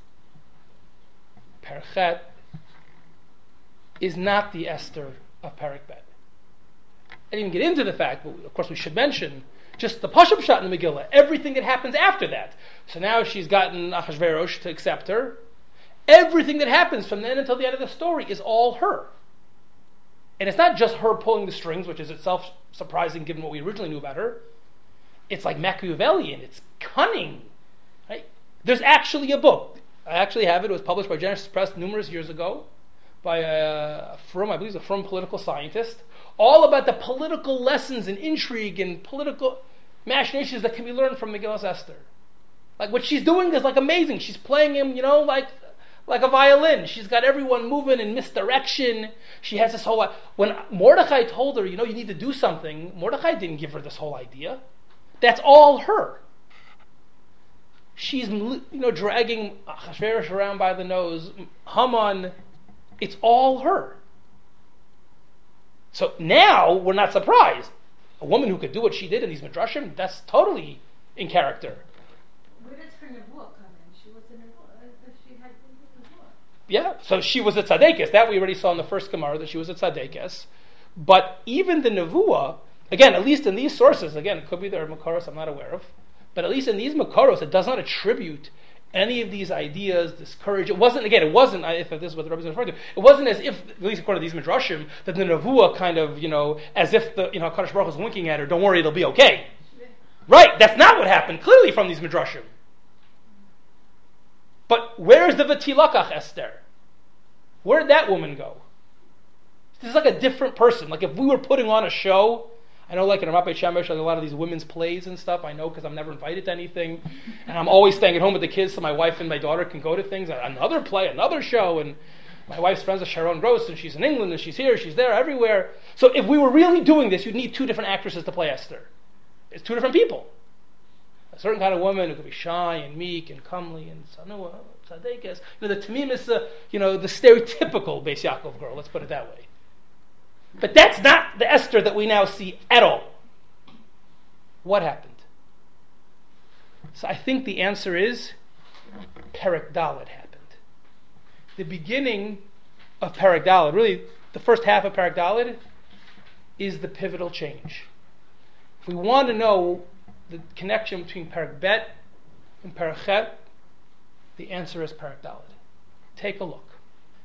Perek Chet, is not the Esther of Perek Bet. I didn't even get into the fact, but of course we should mention just the Pashup Shot in the Megillah, everything that happens after that. So now she's gotten Achashverosh to accept her. Everything that happens from then until the end of the story is all her. And it's not just her pulling the strings, which is itself surprising given what we originally knew about her. It's like Machiavellian. It's cunning. Right? There's actually a book. I actually have it. It was published by Genesis Press numerous years ago by I believe a Frum political scientist, all about the political lessons and intrigue and political machinations that can be learned from Megillas Esther. Like what she's doing is like amazing. She's playing him, like a violin. She's got everyone moving in misdirection. She has this whole... When Mordechai told her, you need to do something, Mordechai didn't give her this whole idea. That's all her. She's, dragging Achashverosh around by the nose. Haman, it's all her. So now we're not surprised. A woman who could do what she did in these Midrashim, that's totally in character. Where does her Nevuah come in? She was a Nevuah. She had Nevuah. Yeah, so she was a Tzaddikus. That we already saw in the first Gemara, that she was a Tzaddikus. But even the Nevuah, again, at least in these sources, again, it could be there are Makoros I'm not aware of, but at least in these Makoros, it does not attribute any of these ideas, this courage. It wasn't, if this is what the Rebbe is referring to, it wasn't as if, at least according to these Midrashim, that the Nevuah kind of, as if the, Kadosh Baruch was winking at her, don't worry, it'll be okay. Right, that's not what happened, clearly from these Midrashim. But where's the V'tilakach Esther? Where'd that woman go? This is like a different person. Like if we were putting on a show, I know like in Ramat Beit Shemesh, like a lot of these women's plays and stuff, I know because I'm never invited to anything. And I'm always staying at home with the kids so my wife and my daughter can go to things. Another play, another show. And my wife's friends with Sharon Gross, and she's in England, and she's here, she's there, everywhere. So if we were really doing this, you'd need two different actresses to play Esther. It's two different people. A certain kind of woman who could be shy and meek and comely and sanua, tzaddikas. The Tamim is the stereotypical Beis Yaakov girl, let's put it that way. But that's not the Esther that we now see at all. What happened? So I think the answer is Perek Daled happened. The beginning of Perek Daled, really the first half of Perek Daled, is the pivotal change. If we want to know the connection between Perek Bet and Perek Chet, the answer is Perek Daled. Take a look.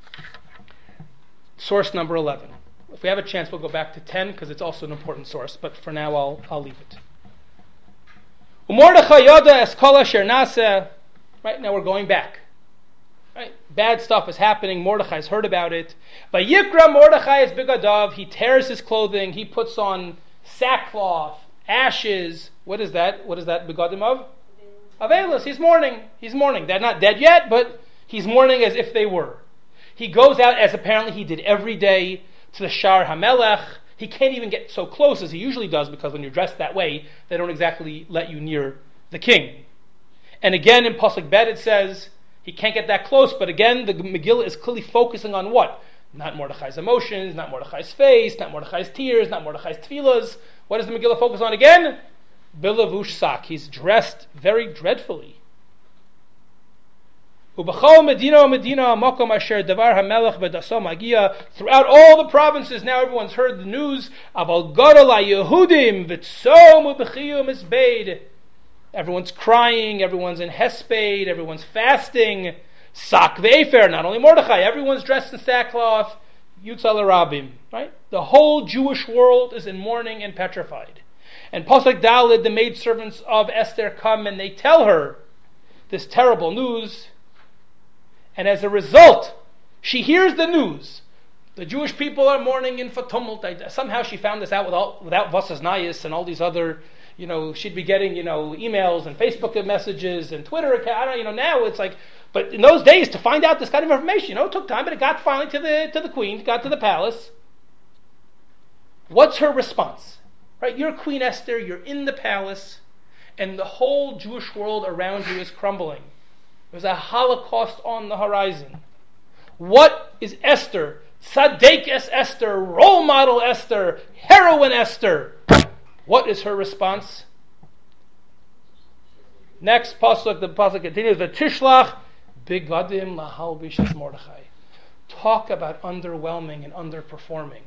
Source number 11. If we have a chance, we'll go back to 10 because it's also an important source. But for now, I'll leave it. Umordechai yoda es kol asher naseh. Right now, we're going back. Right, bad stuff is happening. Mordechai's heard about it. Vayikra Mordechai es bigadav. He tears his clothing. He puts on sackcloth, ashes. What is that? What is that begadim of? Avelis. He's mourning. They're not dead yet, but he's mourning as if they were. He goes out as apparently he did every day to the Shar HaMelech. He can't even get so close as he usually does because when you're dressed that way, they don't exactly let you near the king. And again in Pasuk Bet it says he can't get that close, but again the Megillah is clearly focusing on what? Not Mordechai's emotions, not Mordechai's face, not Mordechai's tears, not Mordechai's tefillas. What does the Megillah focus on again? Bilavush sak. He's dressed very dreadfully. Throughout all the provinces, now everyone's heard the news. Everyone's crying, everyone's in hesped, everyone's fasting. Sak ve'efer, not only Mordechai, everyone's dressed in sackcloth. Yutzal Rabim, right? The whole Jewish world is in mourning and petrified. And Pasuk Daled, the maidservants of Esther come and they tell her this terrible news. And as a result, she hears the news. The Jewish people are mourning in tumult. Somehow she found this out without Vasas Nayis and all these other, she'd be getting, emails and Facebook messages and Twitter account. Now it's like, but in those days to find out this kind of information, it took time, but it got finally to the queen, got to the palace. What's her response? Right? You're Queen Esther, you're in the palace, and the whole Jewish world around you is crumbling. There's a Holocaust on the horizon. What is Esther? Tzaddikas Esther, role model Esther, heroine Esther. What is her response? Next pasuk, the pasuk continues, V'tishlach bigadim lahalbish es Mordechai. Talk about underwhelming and underperforming.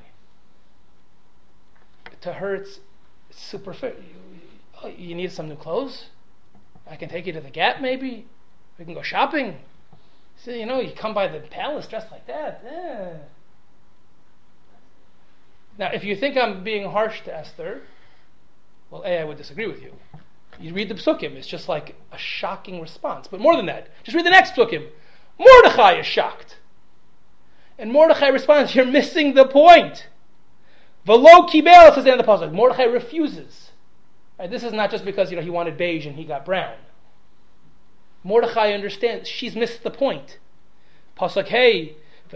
To her, it's superficial. You need some new clothes? I can take you to the Gap, maybe? We can go shopping? So, you come by the palace dressed like that. Now, if you think I'm being harsh to Esther, well, I would disagree with you. You read the psukim, it's just like a shocking response. But more than that, just read the next psukim. Mordechai is shocked. And Mordechai responds, you're missing the point. V'lo kibel, says the end of the pasuk. Mordechai refuses. Right, this is not just because he wanted beige and he got brown. Mordechai understands she's missed the point. Pasuk hey,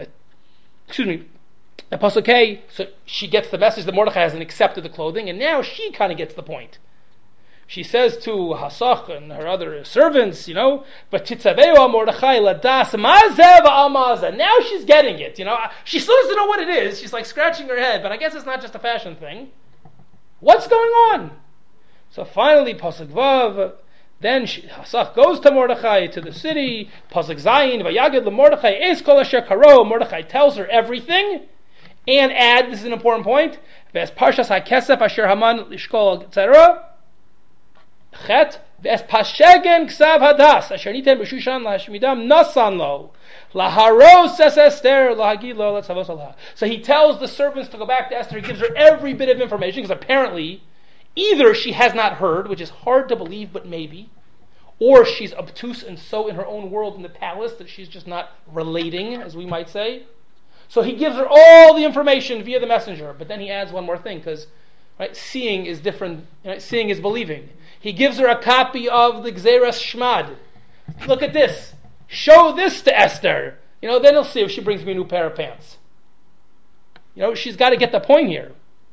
Pasuk hey, so she gets the message that Mordechai hasn't accepted the clothing, and now she kind of gets the point. She says to Hasach and her other servants, but titzaveu Mordechai ladas mazev al maza. Now she's getting it, She still doesn't know what it is. She's like scratching her head, but I guess it's not just a fashion thing. What's going on? So finally, Pasuk Vav, then Hasach goes to Mordechai, to the city. Pasuk Zayin, vayagid leMordechai es kol asher karo. Mordechai tells her everything, and add, this is an important point, Ves parshas hakesef asher Haman lishkol, etc. Chet, Ves pashegen ksav hadas asher niten b'shushan lahashmidam nasan lo laharos es Esther lahagid lo letzavos Allah. So he tells the servants to go back to Esther. He gives her every bit of information, because apparently either she has not heard, which is hard to believe, but maybe, or she's obtuse and so in her own world in the palace that she's just not relating, as we might say. So he gives her all the information via the messenger, but then he adds one more thing, because seeing is different. Seeing is believing. He gives her a copy of the Gzeras Shmad. Look at this. Show this to Esther. Then he'll see if she brings me a new pair of pants. She's got to get the point here.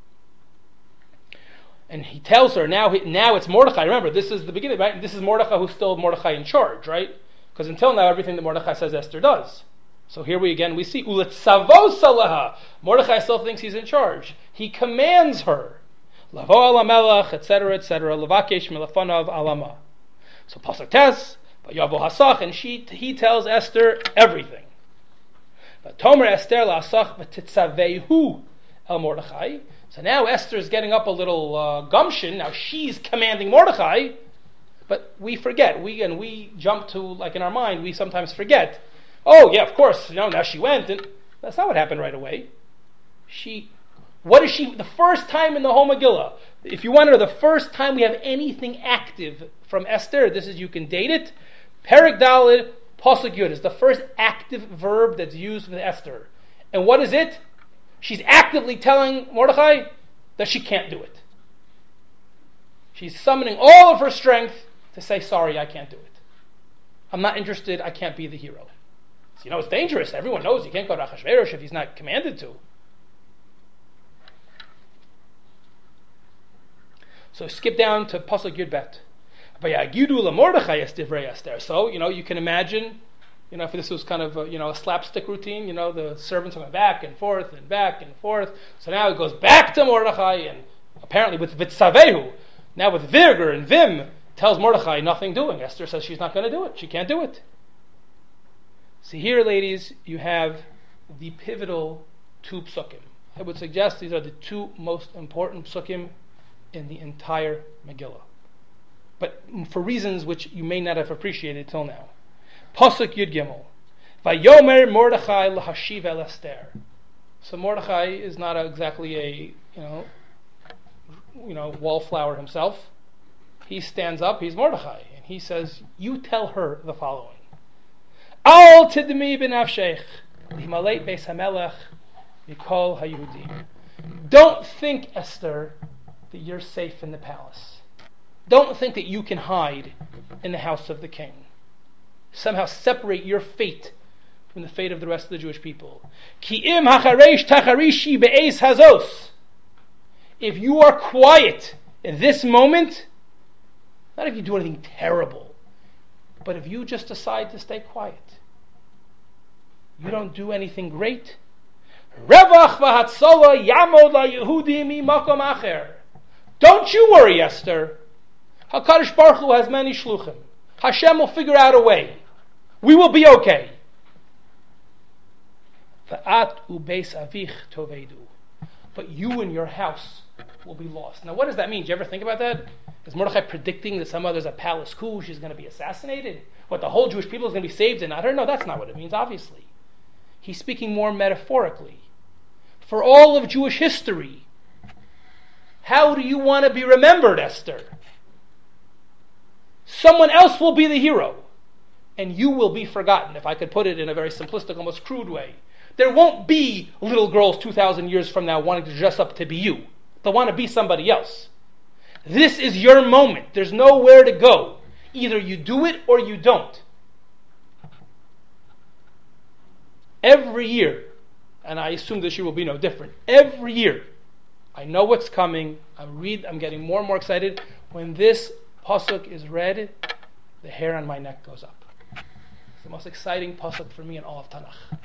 And he tells her, now it's Mordechai. Remember, this is the beginning, right? This is Mordechai who's still Mordechai in charge, right? Because until now, everything that Mordechai says, Esther does. So here we see, Uletzavos alaha. Mordechai still thinks he's in charge. He commands her. Lavo ala melech, etc., etc. Levakesh milafanav alama. So Pasuk Tes, Vayavo Hasach, and he tells Esther everything. Vatomer Esther la'asach v'titzavehu el Mordechai. So now Esther is getting up a little gumption. Now she's commanding Mordechai, but we forget. We jump to, like in our mind, we sometimes forget. Oh yeah, of course. Now she went, and that's not what happened right away. The first time in the whole Megillah, if you want to know the first time we have anything active from Esther, you can date it. Perek Daled Pasuk Yud is the first active verb that's used with Esther, and what is it? She's actively telling Mordechai that she can't do it. She's summoning all of her strength to say, sorry, I can't do it. I'm not interested, I can't be the hero. So, it's dangerous. Everyone knows you can't go to Achashverosh if he's not commanded to. So skip down to Pasuk Yud Bet. So, you can imagine, if this was kind of a slapstick routine, the servants are going back and forth and back and forth. So now it goes back to Mordechai, and apparently with Vitzavehu, now with Vigor and Vim, tells Mordechai nothing doing. Esther says she's not going to do it. She can't do it. See here, ladies, you have the pivotal two psukim. I would suggest these are the two most important psukim in the entire Megillah, but for reasons which you may not have appreciated till now. Pasuk Yud Gimel, Vayomer Mordechai lahashiv el Esther. So Mordechai is not exactly a wallflower himself. He stands up. He's Mordechai, and he says, "You tell her the following: Al tidmi b'nafshech limaleit beis hamelech mikol haYehudim." Don't think, Esther, that you're safe in the palace. Don't think that you can hide in the house of the king. Somehow separate your fate from the fate of the rest of the Jewish people. Ki im hacharesh tacharishi be'ez hazos. If you are quiet in this moment, Not if you do anything terrible, but if you just decide to stay quiet. You don't do anything great. Revach v'hatzola yamod la'Yehudim makom acher. Don't you worry, Esther. HaKadosh Baruch Hu has many shluchim. Hashem will figure out a way. We will be okay. V'at ubeis avich tovedu. But you and your house will be lost. Now, what does that mean? Do you ever think about that? Is Mordechai predicting that somehow there's a palace coup, she's going to be assassinated? What, the whole Jewish people is going to be saved and not her? No, that's not what it means, obviously. He's speaking more metaphorically. For all of Jewish history, how do you want to be remembered, Esther? Someone else will be the hero, and you will be forgotten, if I could put it in a very simplistic, almost crude way. There won't be little girls 2,000 years from now wanting to dress up to be you. They'll want to be somebody else. This is your moment. There's nowhere to go. Either you do it or you don't. Every year, and I assume this year will be no different, every year, I know what's coming. I'm getting more and more excited. When this pasuk is read, the hair on my neck goes up. It's the most exciting pasuk for me in all of Tanakh.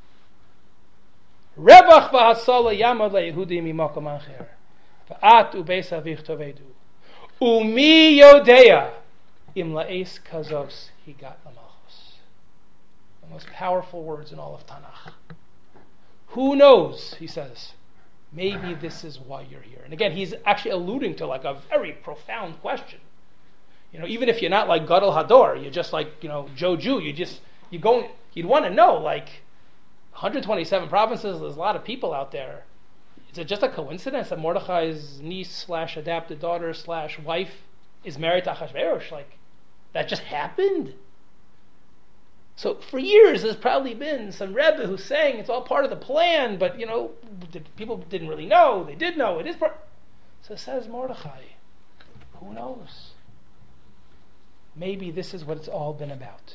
Revach v'hasala yamad le'Yehudim imakom acher. V'at ubeis avich tovedu. Umi yodea im la'es kazos higat l'malchus. The most powerful words in all of Tanakh. Who knows, he says, maybe this is why you're here. And again, he's actually alluding to like a very profound question. Even if you're not like Gadol Hador, you're just like, Joe Jew, you'd want to know, like, 127 provinces, there's a lot of people out there. Is it just a coincidence that Mordechai's niece/adopted daughter/wife is married to Achashverosh? Like, that just happened? So for years, there's probably been some Rebbe who's saying it's all part of the plan, but, people didn't really know. They did know. It is part. So says Mordechai, who knows? Maybe this is what it's all been about.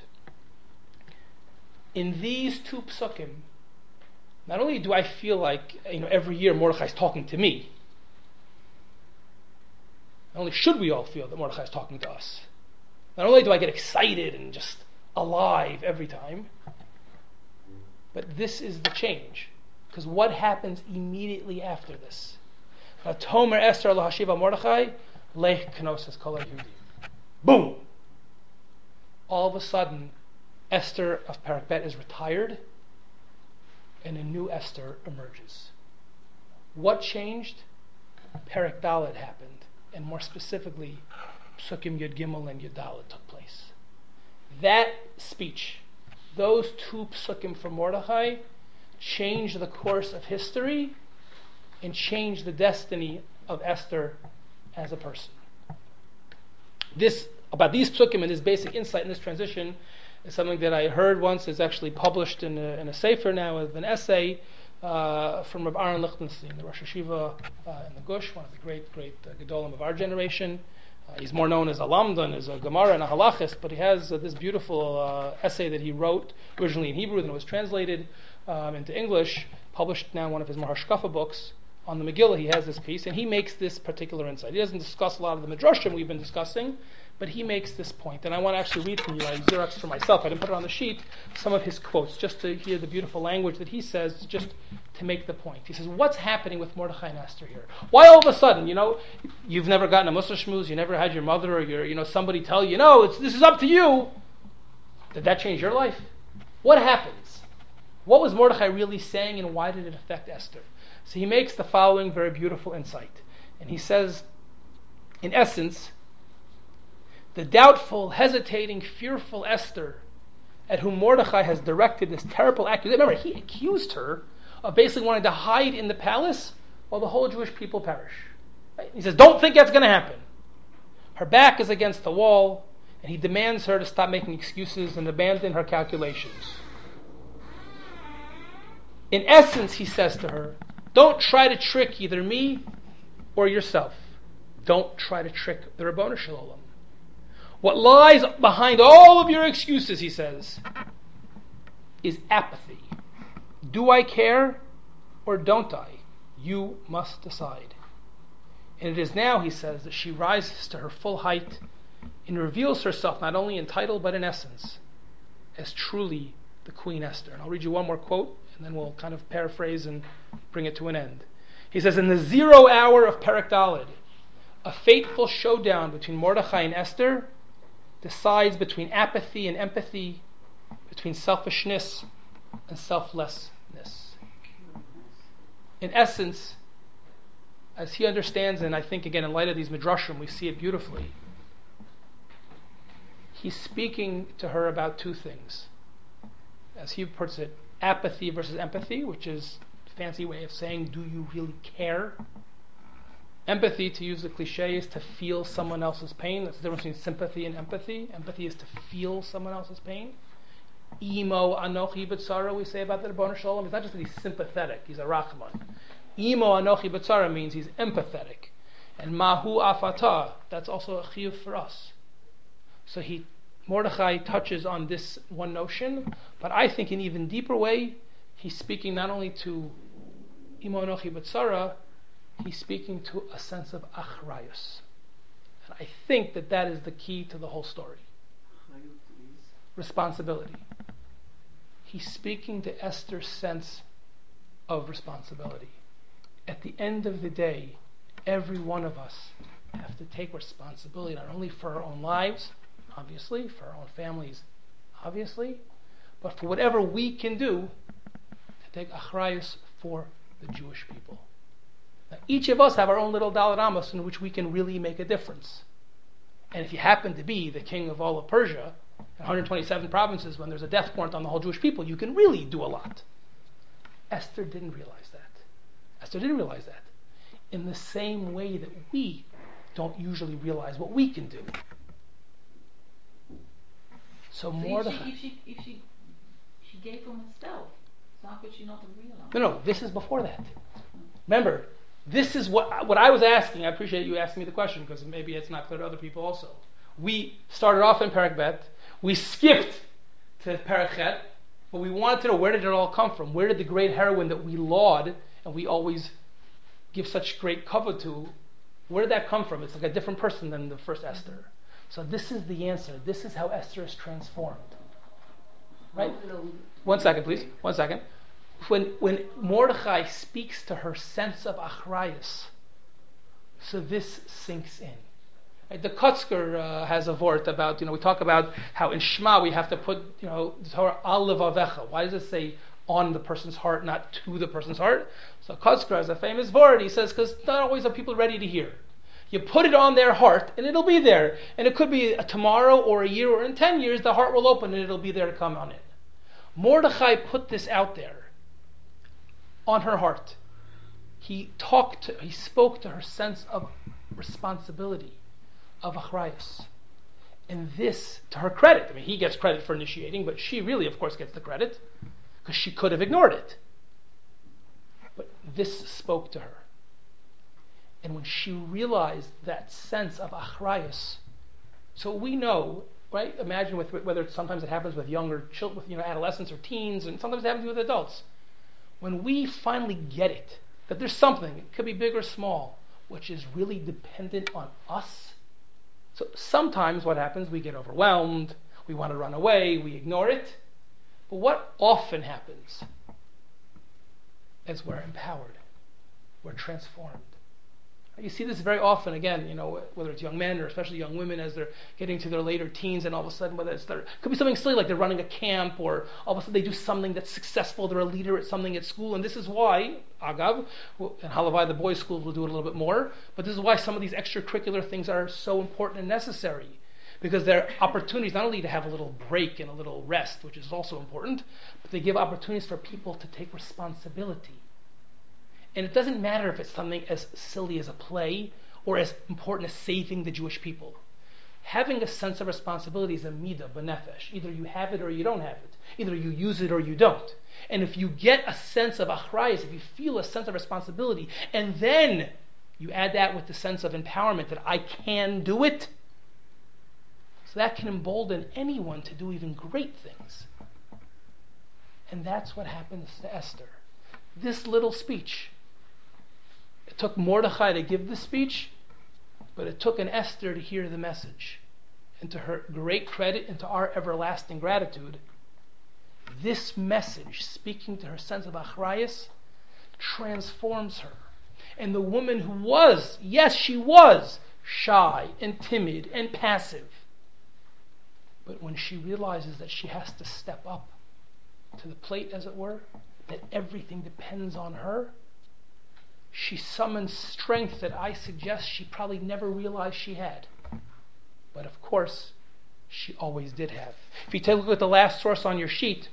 In these two psukim, not only do I feel like, every year Mordechai's talking to me, not only should we all feel that Mordechai's talking to us, not only do I get excited and just alive every time, but this is the change. Because what happens immediately after this? Tomer Esther lahashiva Mordechai, lech knosses kol haYehudim. Boom! All of a sudden, Esther of Perek Bet is retired, and a new Esther emerges. What changed? Perek Dalet happened, and more specifically, Psukim Yud Gimel and Yud Dalet took place. That speech, those two psukim from Mordechai, changed the course of history and changed the destiny of Esther as a person. About these psukim and this basic insight in this transition is something that I heard once. Is actually published in a sefer now with an essay from Rav Aaron Lichtenstein, the Rosh Hashiva in the Gush, one of the great Gedolim of our generation. He's more known as a Lamdan, as a Gemara and a Halachist, but he has this beautiful essay that he wrote originally in Hebrew, then it was translated into English, published now in one of his Maharshkafa books. On the Megillah, he has this piece, and he makes this particular insight. He doesn't discuss a lot of the Midrashim we've been discussing, but he makes this point. And I want to actually read from you, I Xerox for myself, I didn't put it on the sheet, some of his quotes, just to hear the beautiful language that he says, just to make the point. He says, what's happening with Mordechai and Esther here? Why all of a sudden, you've never gotten a Musar Shmooze, you never had your mother or your, somebody tell you, this is up to you. Did that change your life? What happens? What was Mordechai really saying, and why did it affect Esther? So he makes the following very beautiful insight. And he says, in essence, the doubtful, hesitating, fearful Esther, at whom Mordechai has directed this terrible accusation. Remember, he accused her of basically wanting to hide in the palace while the whole Jewish people perish. Right? He says, don't think that's going to happen. Her back is against the wall, and he demands her to stop making excuses and abandon her calculations. In essence, he says to her, don't try to trick either me or yourself. Don't try to trick the Ribono Shel Olam. What lies behind all of your excuses, he says, is apathy. Do I care or don't I? You must decide. And it is now, he says, that she rises to her full height and reveals herself not only in title but in essence as truly the Queen Esther. And I'll read you one more quote, and then we'll kind of paraphrase and bring it to an end. He says, in the 0 hour of Perek Daled, a fateful showdown between Mordechai and Esther decides between apathy and empathy, between selfishness and selflessness. In essence, as he understands, and I think again in light of these midrashim we see it beautifully, he's speaking to her about two things. As he puts it, apathy versus empathy, which is a fancy way of saying, do you really care? Empathy, to use the cliche, is to feel someone else's pain. That's the difference between sympathy and empathy. Empathy is to feel someone else's pain. Imo anochi b'tzara, we say about the Rebbeinu Shalom. It's not just that he's sympathetic, he's a rachman. Imo anochi b'tzara means he's empathetic. And mahu afata, that's also a chiyuv for us. So Mordechai touches on this one notion, but I think in an even deeper way, he's speaking not only to Imo anochi b'tzara, he's speaking to a sense of achrayus. And I think that is the key to the whole story. Responsibility. He's speaking to Esther's sense of responsibility. At the end of the day, every one of us have to take responsibility not only for our own lives, obviously, for our own families, obviously, but for whatever we can do to take achrayus for the Jewish people. Now, each of us have our own little Daled Amos in which we can really make a difference. And if you happen to be the king of all of Persia, 127 provinces, when there's a death warrant on the whole Jewish people, you can really do a lot. Esther didn't realize that. Esther didn't realize that. In the same way that we don't usually realize what we can do. So Mordechai... If she gave him herself, how could she not realize? No, this is before that. Remember, this is what I was asking. I appreciate you asking me the question because maybe it's not clear to other people also. We started off in Perek Bet. We skipped to Perek Chet, but we wanted to know, where did it all come from? Where did the great heroine that we laud and we always give such great cover to, where did that come from? It's like a different person than the first Esther. So this is the answer. This is how Esther is transformed. Right? 1 second, please. 1 second. When Mordechai speaks to her sense of achrayus, so this sinks in. Right? The Kotzker has a vort about, we talk about how in Shema we have to put, the Torah al levavecha. Why does it say on the person's heart, not to the person's heart? So Kotzker has a famous vort. He says, because not always are people ready to hear. You put it on their heart, and it'll be there. And it could be tomorrow or a year or in 10 years, the heart will open and it'll be there to come on it. Mordechai put this out there on her heart. He spoke to her sense of responsibility, of achrayus. And this, to her credit, he gets credit for initiating, but she really, of course, gets the credit, because she could have ignored it. But this spoke to her. And when she realized that sense of achrayus, so we know, right? Imagine whether sometimes it happens with younger children, with adolescents or teens, and sometimes it happens with adults. When we finally get it, that there's something, it could be big or small, which is really dependent on us. So sometimes what happens, we get overwhelmed, we want to run away, we ignore it. But what often happens is we're empowered, we're transformed. You see this very often, again, whether it's young men or especially young women as they're getting to their later teens, and all of a sudden, it could be something silly like they're running a camp, or all of a sudden they do something that's successful, they're a leader at something at school, and this is why, Agav, and Halavai, the boys' school, will do it a little bit more, but this is why some of these extracurricular things are so important and necessary, because they're opportunities not only to have a little break and a little rest, which is also important, but they give opportunities for people to take responsibility. And it doesn't matter if it's something as silly as a play or as important as saving the Jewish people. Having a sense of responsibility is a midah, b'nefesh. Either you have it or you don't have it. Either you use it or you don't. And if you get a sense of achrayus, if you feel a sense of responsibility, and then you add that with the sense of empowerment that I can do it, so that can embolden anyone to do even great things. And that's what happens to Esther. This little speech, it took Mordechai to give the speech, but it took an Esther to hear the message. and to her great credit and to our everlasting gratitude, this message, speaking to her sense of achrayus, transforms her. And the woman who was, yes, she was shy and timid and passive, but when she realizes that she has to step up to the plate, as it were, that everything depends on her, she summons strength that I suggest she probably never realized she had. But of course, she always did have. If you take a look at the last source on your sheet,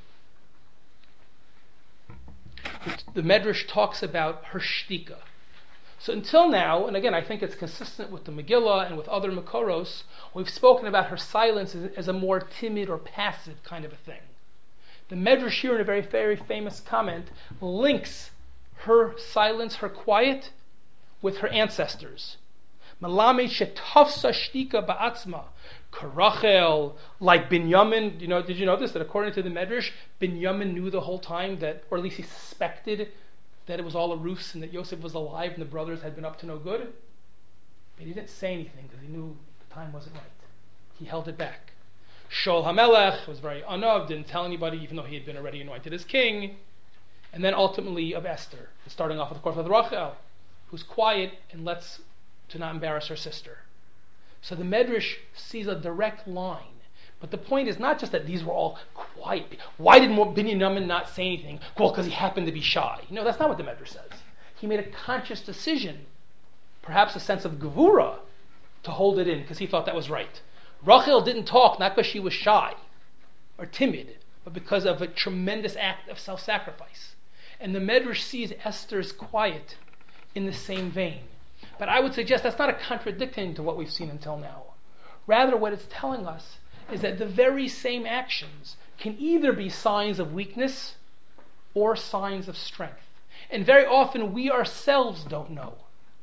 the Medrash talks about her shtika. So until now, and again, I think it's consistent with the Megillah and with other Makoros, we've spoken about her silence as a more timid or passive kind of a thing. The Medrash here, in a very, very famous comment, links her silence, her quiet, with her ancestors. Malamed shetafsa shtika ba'atzma, Karachel, like Binyamin. Did you notice that according to the Medrash, Binyamin knew the whole time that, or at least he suspected that it was all a ruse and that Yosef was alive and the brothers had been up to no good? But he didn't say anything because he knew the time wasn't right. He held it back. Shaul HaMelech was very unov, didn't tell anybody, even though he had been already anointed as king. And then ultimately of Esther, starting off, of course, with Rachel, who's quiet and lets to not embarrass her sister. So the Medrash sees a direct line. But the point is not just that these were all quiet. Why did Binyamin not say anything? Well, because he happened to be shy. No, that's not what the Medrash says. He made a conscious decision, perhaps a sense of gevura, to hold it in because he thought that was right. Rachel didn't talk not because she was shy or timid, but because of a tremendous act of self-sacrifice. And the Medrash sees Esther's quiet in the same vein. But I would suggest that's not a contradiction to what we've seen until now. Rather, what it's telling us is that the very same actions can either be signs of weakness or signs of strength. And very often we ourselves don't know.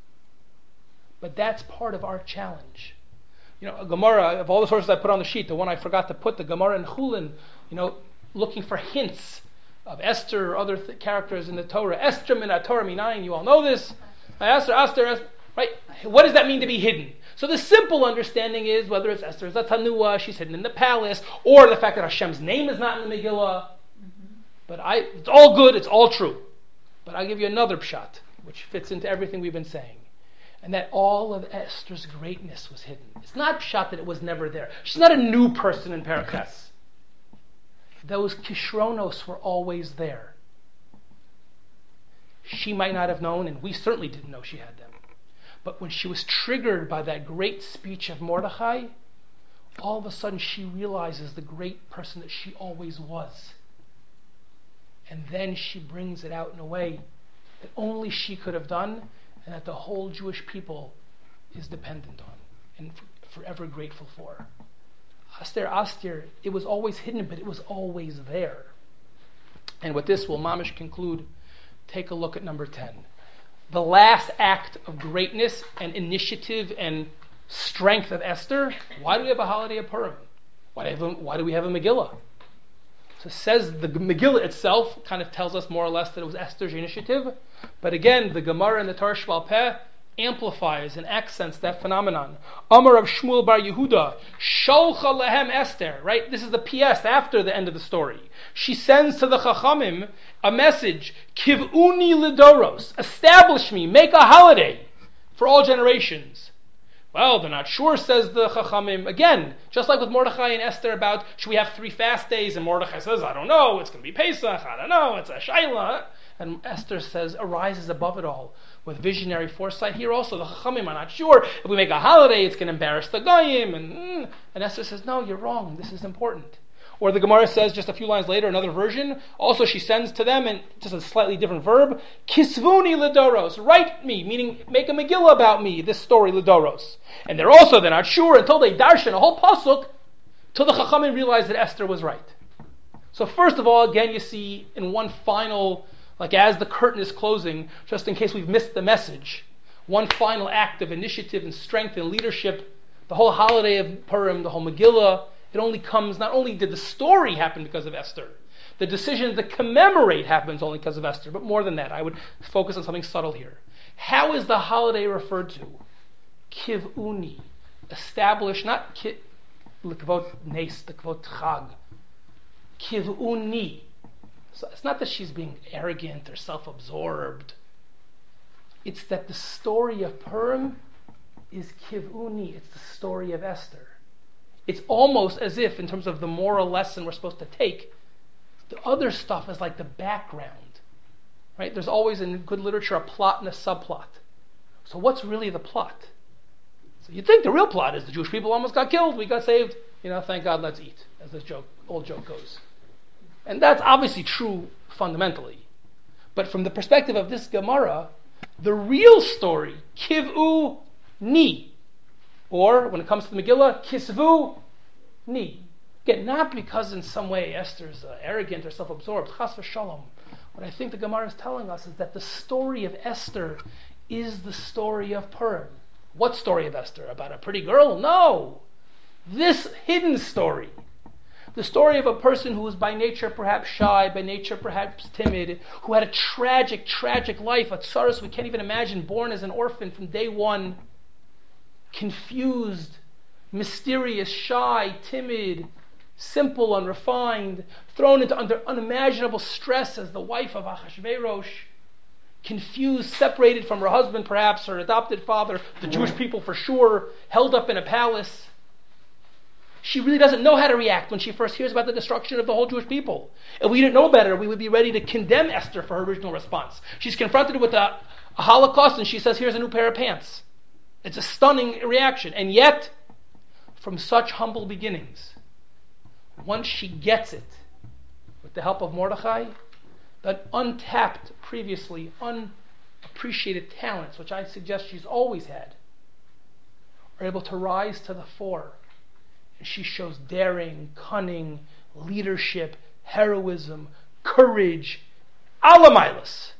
But that's part of our challenge. A Gemara, of all the sources I put on the sheet, the one I forgot to put, the Gemara in Chulin, looking for hints of Esther or other characters in the Torah. Esther min Torah minayin, you all know this. Esther, right? What does that mean to be hidden? So the simple understanding is whether it's Esther as a Tanua, she's hidden in the palace, or the fact that Hashem's name is not in the Megillah. But it's all good, it's all true. But I'll give you another pshat, which fits into everything we've been saying. And that all of Esther's greatness was hidden. It's not pshat that it was never there. She's not a new person in Parakas. Those kishronos were always there. She might not have known, and we certainly didn't know she had them. But when she was triggered by that great speech of Mordechai, all of a sudden she realizes the great person that she always was. And then she brings it out in a way that only she could have done, and that the whole Jewish people is dependent on and forever grateful for. Aster, it was always hidden, but it was always there. And with this, we'll mamish conclude. Take a look at number 10. The last act of greatness and initiative and strength of Esther. Why do we have a holiday of Purim? Why do we have a Megillah? So says the Megillah itself kind of tells us more or less that it was Esther's initiative. But again, the Gemara and the Torah Sheba'al Peh amplifies and accents that phenomenon. Amar of Shmuel bar Yehuda, Sholcha lehem Esther, right? This is the PS after the end of the story. She sends to the Chachamim a message, Kiv'uni lidoros, establish me, make a holiday for all generations. Well, they're not sure, says the Chachamim. Again, just like with Mordechai and Esther about, should we have 3 fast days? And Mordechai says, I don't know, it's going to be Pesach, I don't know, it's a Shaila. And Esther says, arises above it all with visionary foresight. Here also, the Chachamim are not sure. If we make a holiday, it's going to embarrass the Goyim. And Esther says, no, you're wrong. This is important. Or the Gemara says, just a few lines later, another version. Also, she sends to them, and just a slightly different verb, Kisvuni lidoros, write me, meaning make a Megillah about me, this story, lidoros. And they're not sure until they darshan a whole pasuk, till the Chachamim realize that Esther was right. So first of all, again, you see in one final, like as the curtain is closing, just in case we've missed the message, one final act of initiative and strength and leadership, the whole holiday of Purim, the whole Megillah, it only comes, not only did the story happen because of Esther, the decision to commemorate happens only because of Esther, but more than that, I would focus on something subtle here. How is the holiday referred to? Kiv'uni, establish, not L'kvot nes, l'kvot chag. Kiv'uni. So it's not that she's being arrogant or self-absorbed. It's that the story of Purim is kiv'uni. It's the story of Esther. It's almost as if, in terms of the moral lesson we're supposed to take, the other stuff is like the background. Right? There's always in good literature a plot and a subplot. So what's really the plot? So you'd think the real plot is the Jewish people almost got killed, we got saved. Thank God, let's eat, as this old joke goes. And that's obviously true fundamentally. But from the perspective of this Gemara, the real story, kiv'u ni, or when it comes to the Megillah, kisvu ni. Again, not because in some way Esther's arrogant or self-absorbed, chas v'shalom. What I think the Gemara is telling us is that the story of Esther is the story of Purim. What story of Esther? About a pretty girl? No! This hidden story. The story of a person who was by nature perhaps shy, by nature perhaps timid, who had a tragic, tragic life, a tsaros we can't even imagine, born as an orphan from day one, confused, mysterious, shy, timid, simple, unrefined, thrown into under unimaginable stress as the wife of Achashverosh, confused, separated from her husband perhaps, her adopted father, the Jewish people for sure, held up in a palace. She really doesn't know how to react when she first hears about the destruction of the whole Jewish people. If we didn't know better, we would be ready to condemn Esther for her original response. She's confronted with a Holocaust and she says, here's a new pair of pants. It's a stunning reaction. And yet, from such humble beginnings, once she gets it, with the help of Mordechai, that untapped, previously unappreciated talents, which I suggest she's always had, are able to rise to the fore. And she shows daring, cunning, leadership, heroism, courage, alamilas.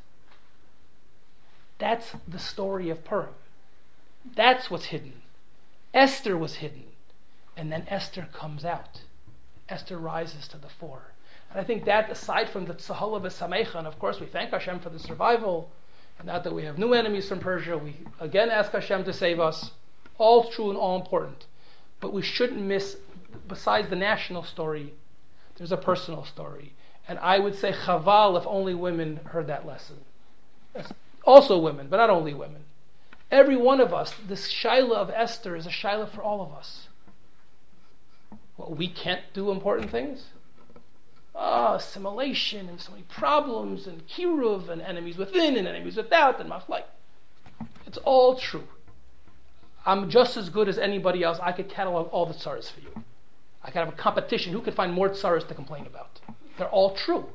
That's the story of Purim. That's what's hidden. Esther was hidden. And then Esther comes out. Esther rises to the fore. And I think that, aside from the Tzahala v'Samecha, and of course we thank Hashem for the survival, and now that we have new enemies from Persia, we again ask Hashem to save us. All true and all important. But we shouldn't miss, besides the national story, there's a personal story. And I would say chaval if only women heard that lesson. Also women, but not only women. Every one of us, this shaila of Esther is a shaila for all of us. Well, we can't do important things? Assimilation and so many problems and kiruv and enemies within and enemies without and maflai. It's all true. I'm just as good as anybody else. I could catalog all the tsaras for you. I could have a competition. Who could find more tsaras to complain about? They're all true.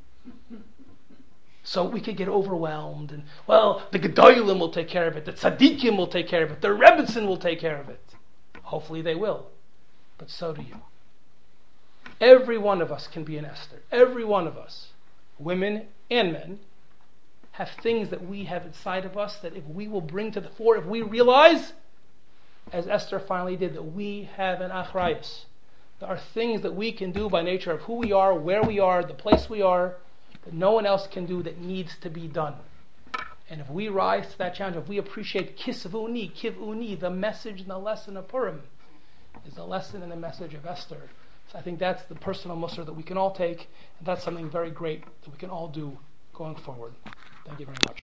So we could get overwhelmed and, the Gedolim will take care of it. The Tzaddikim will take care of it. The Rebbetzin will take care of it. Hopefully they will. But so do you. Every one of us can be an Esther. Every one of us, women and men, have things that we have inside of us that if we will bring to the fore, if we realize, as Esther finally did, that we have an achrayus. There are things that we can do by nature of who we are, where we are, the place we are, that no one else can do, that needs to be done. And if we rise to that challenge, if we appreciate kisvuni, kivuni, the message and the lesson of Purim, is the lesson and the message of Esther. So I think that's the personal mussar that we can all take, and that's something very great that we can all do going forward. Thank you very much.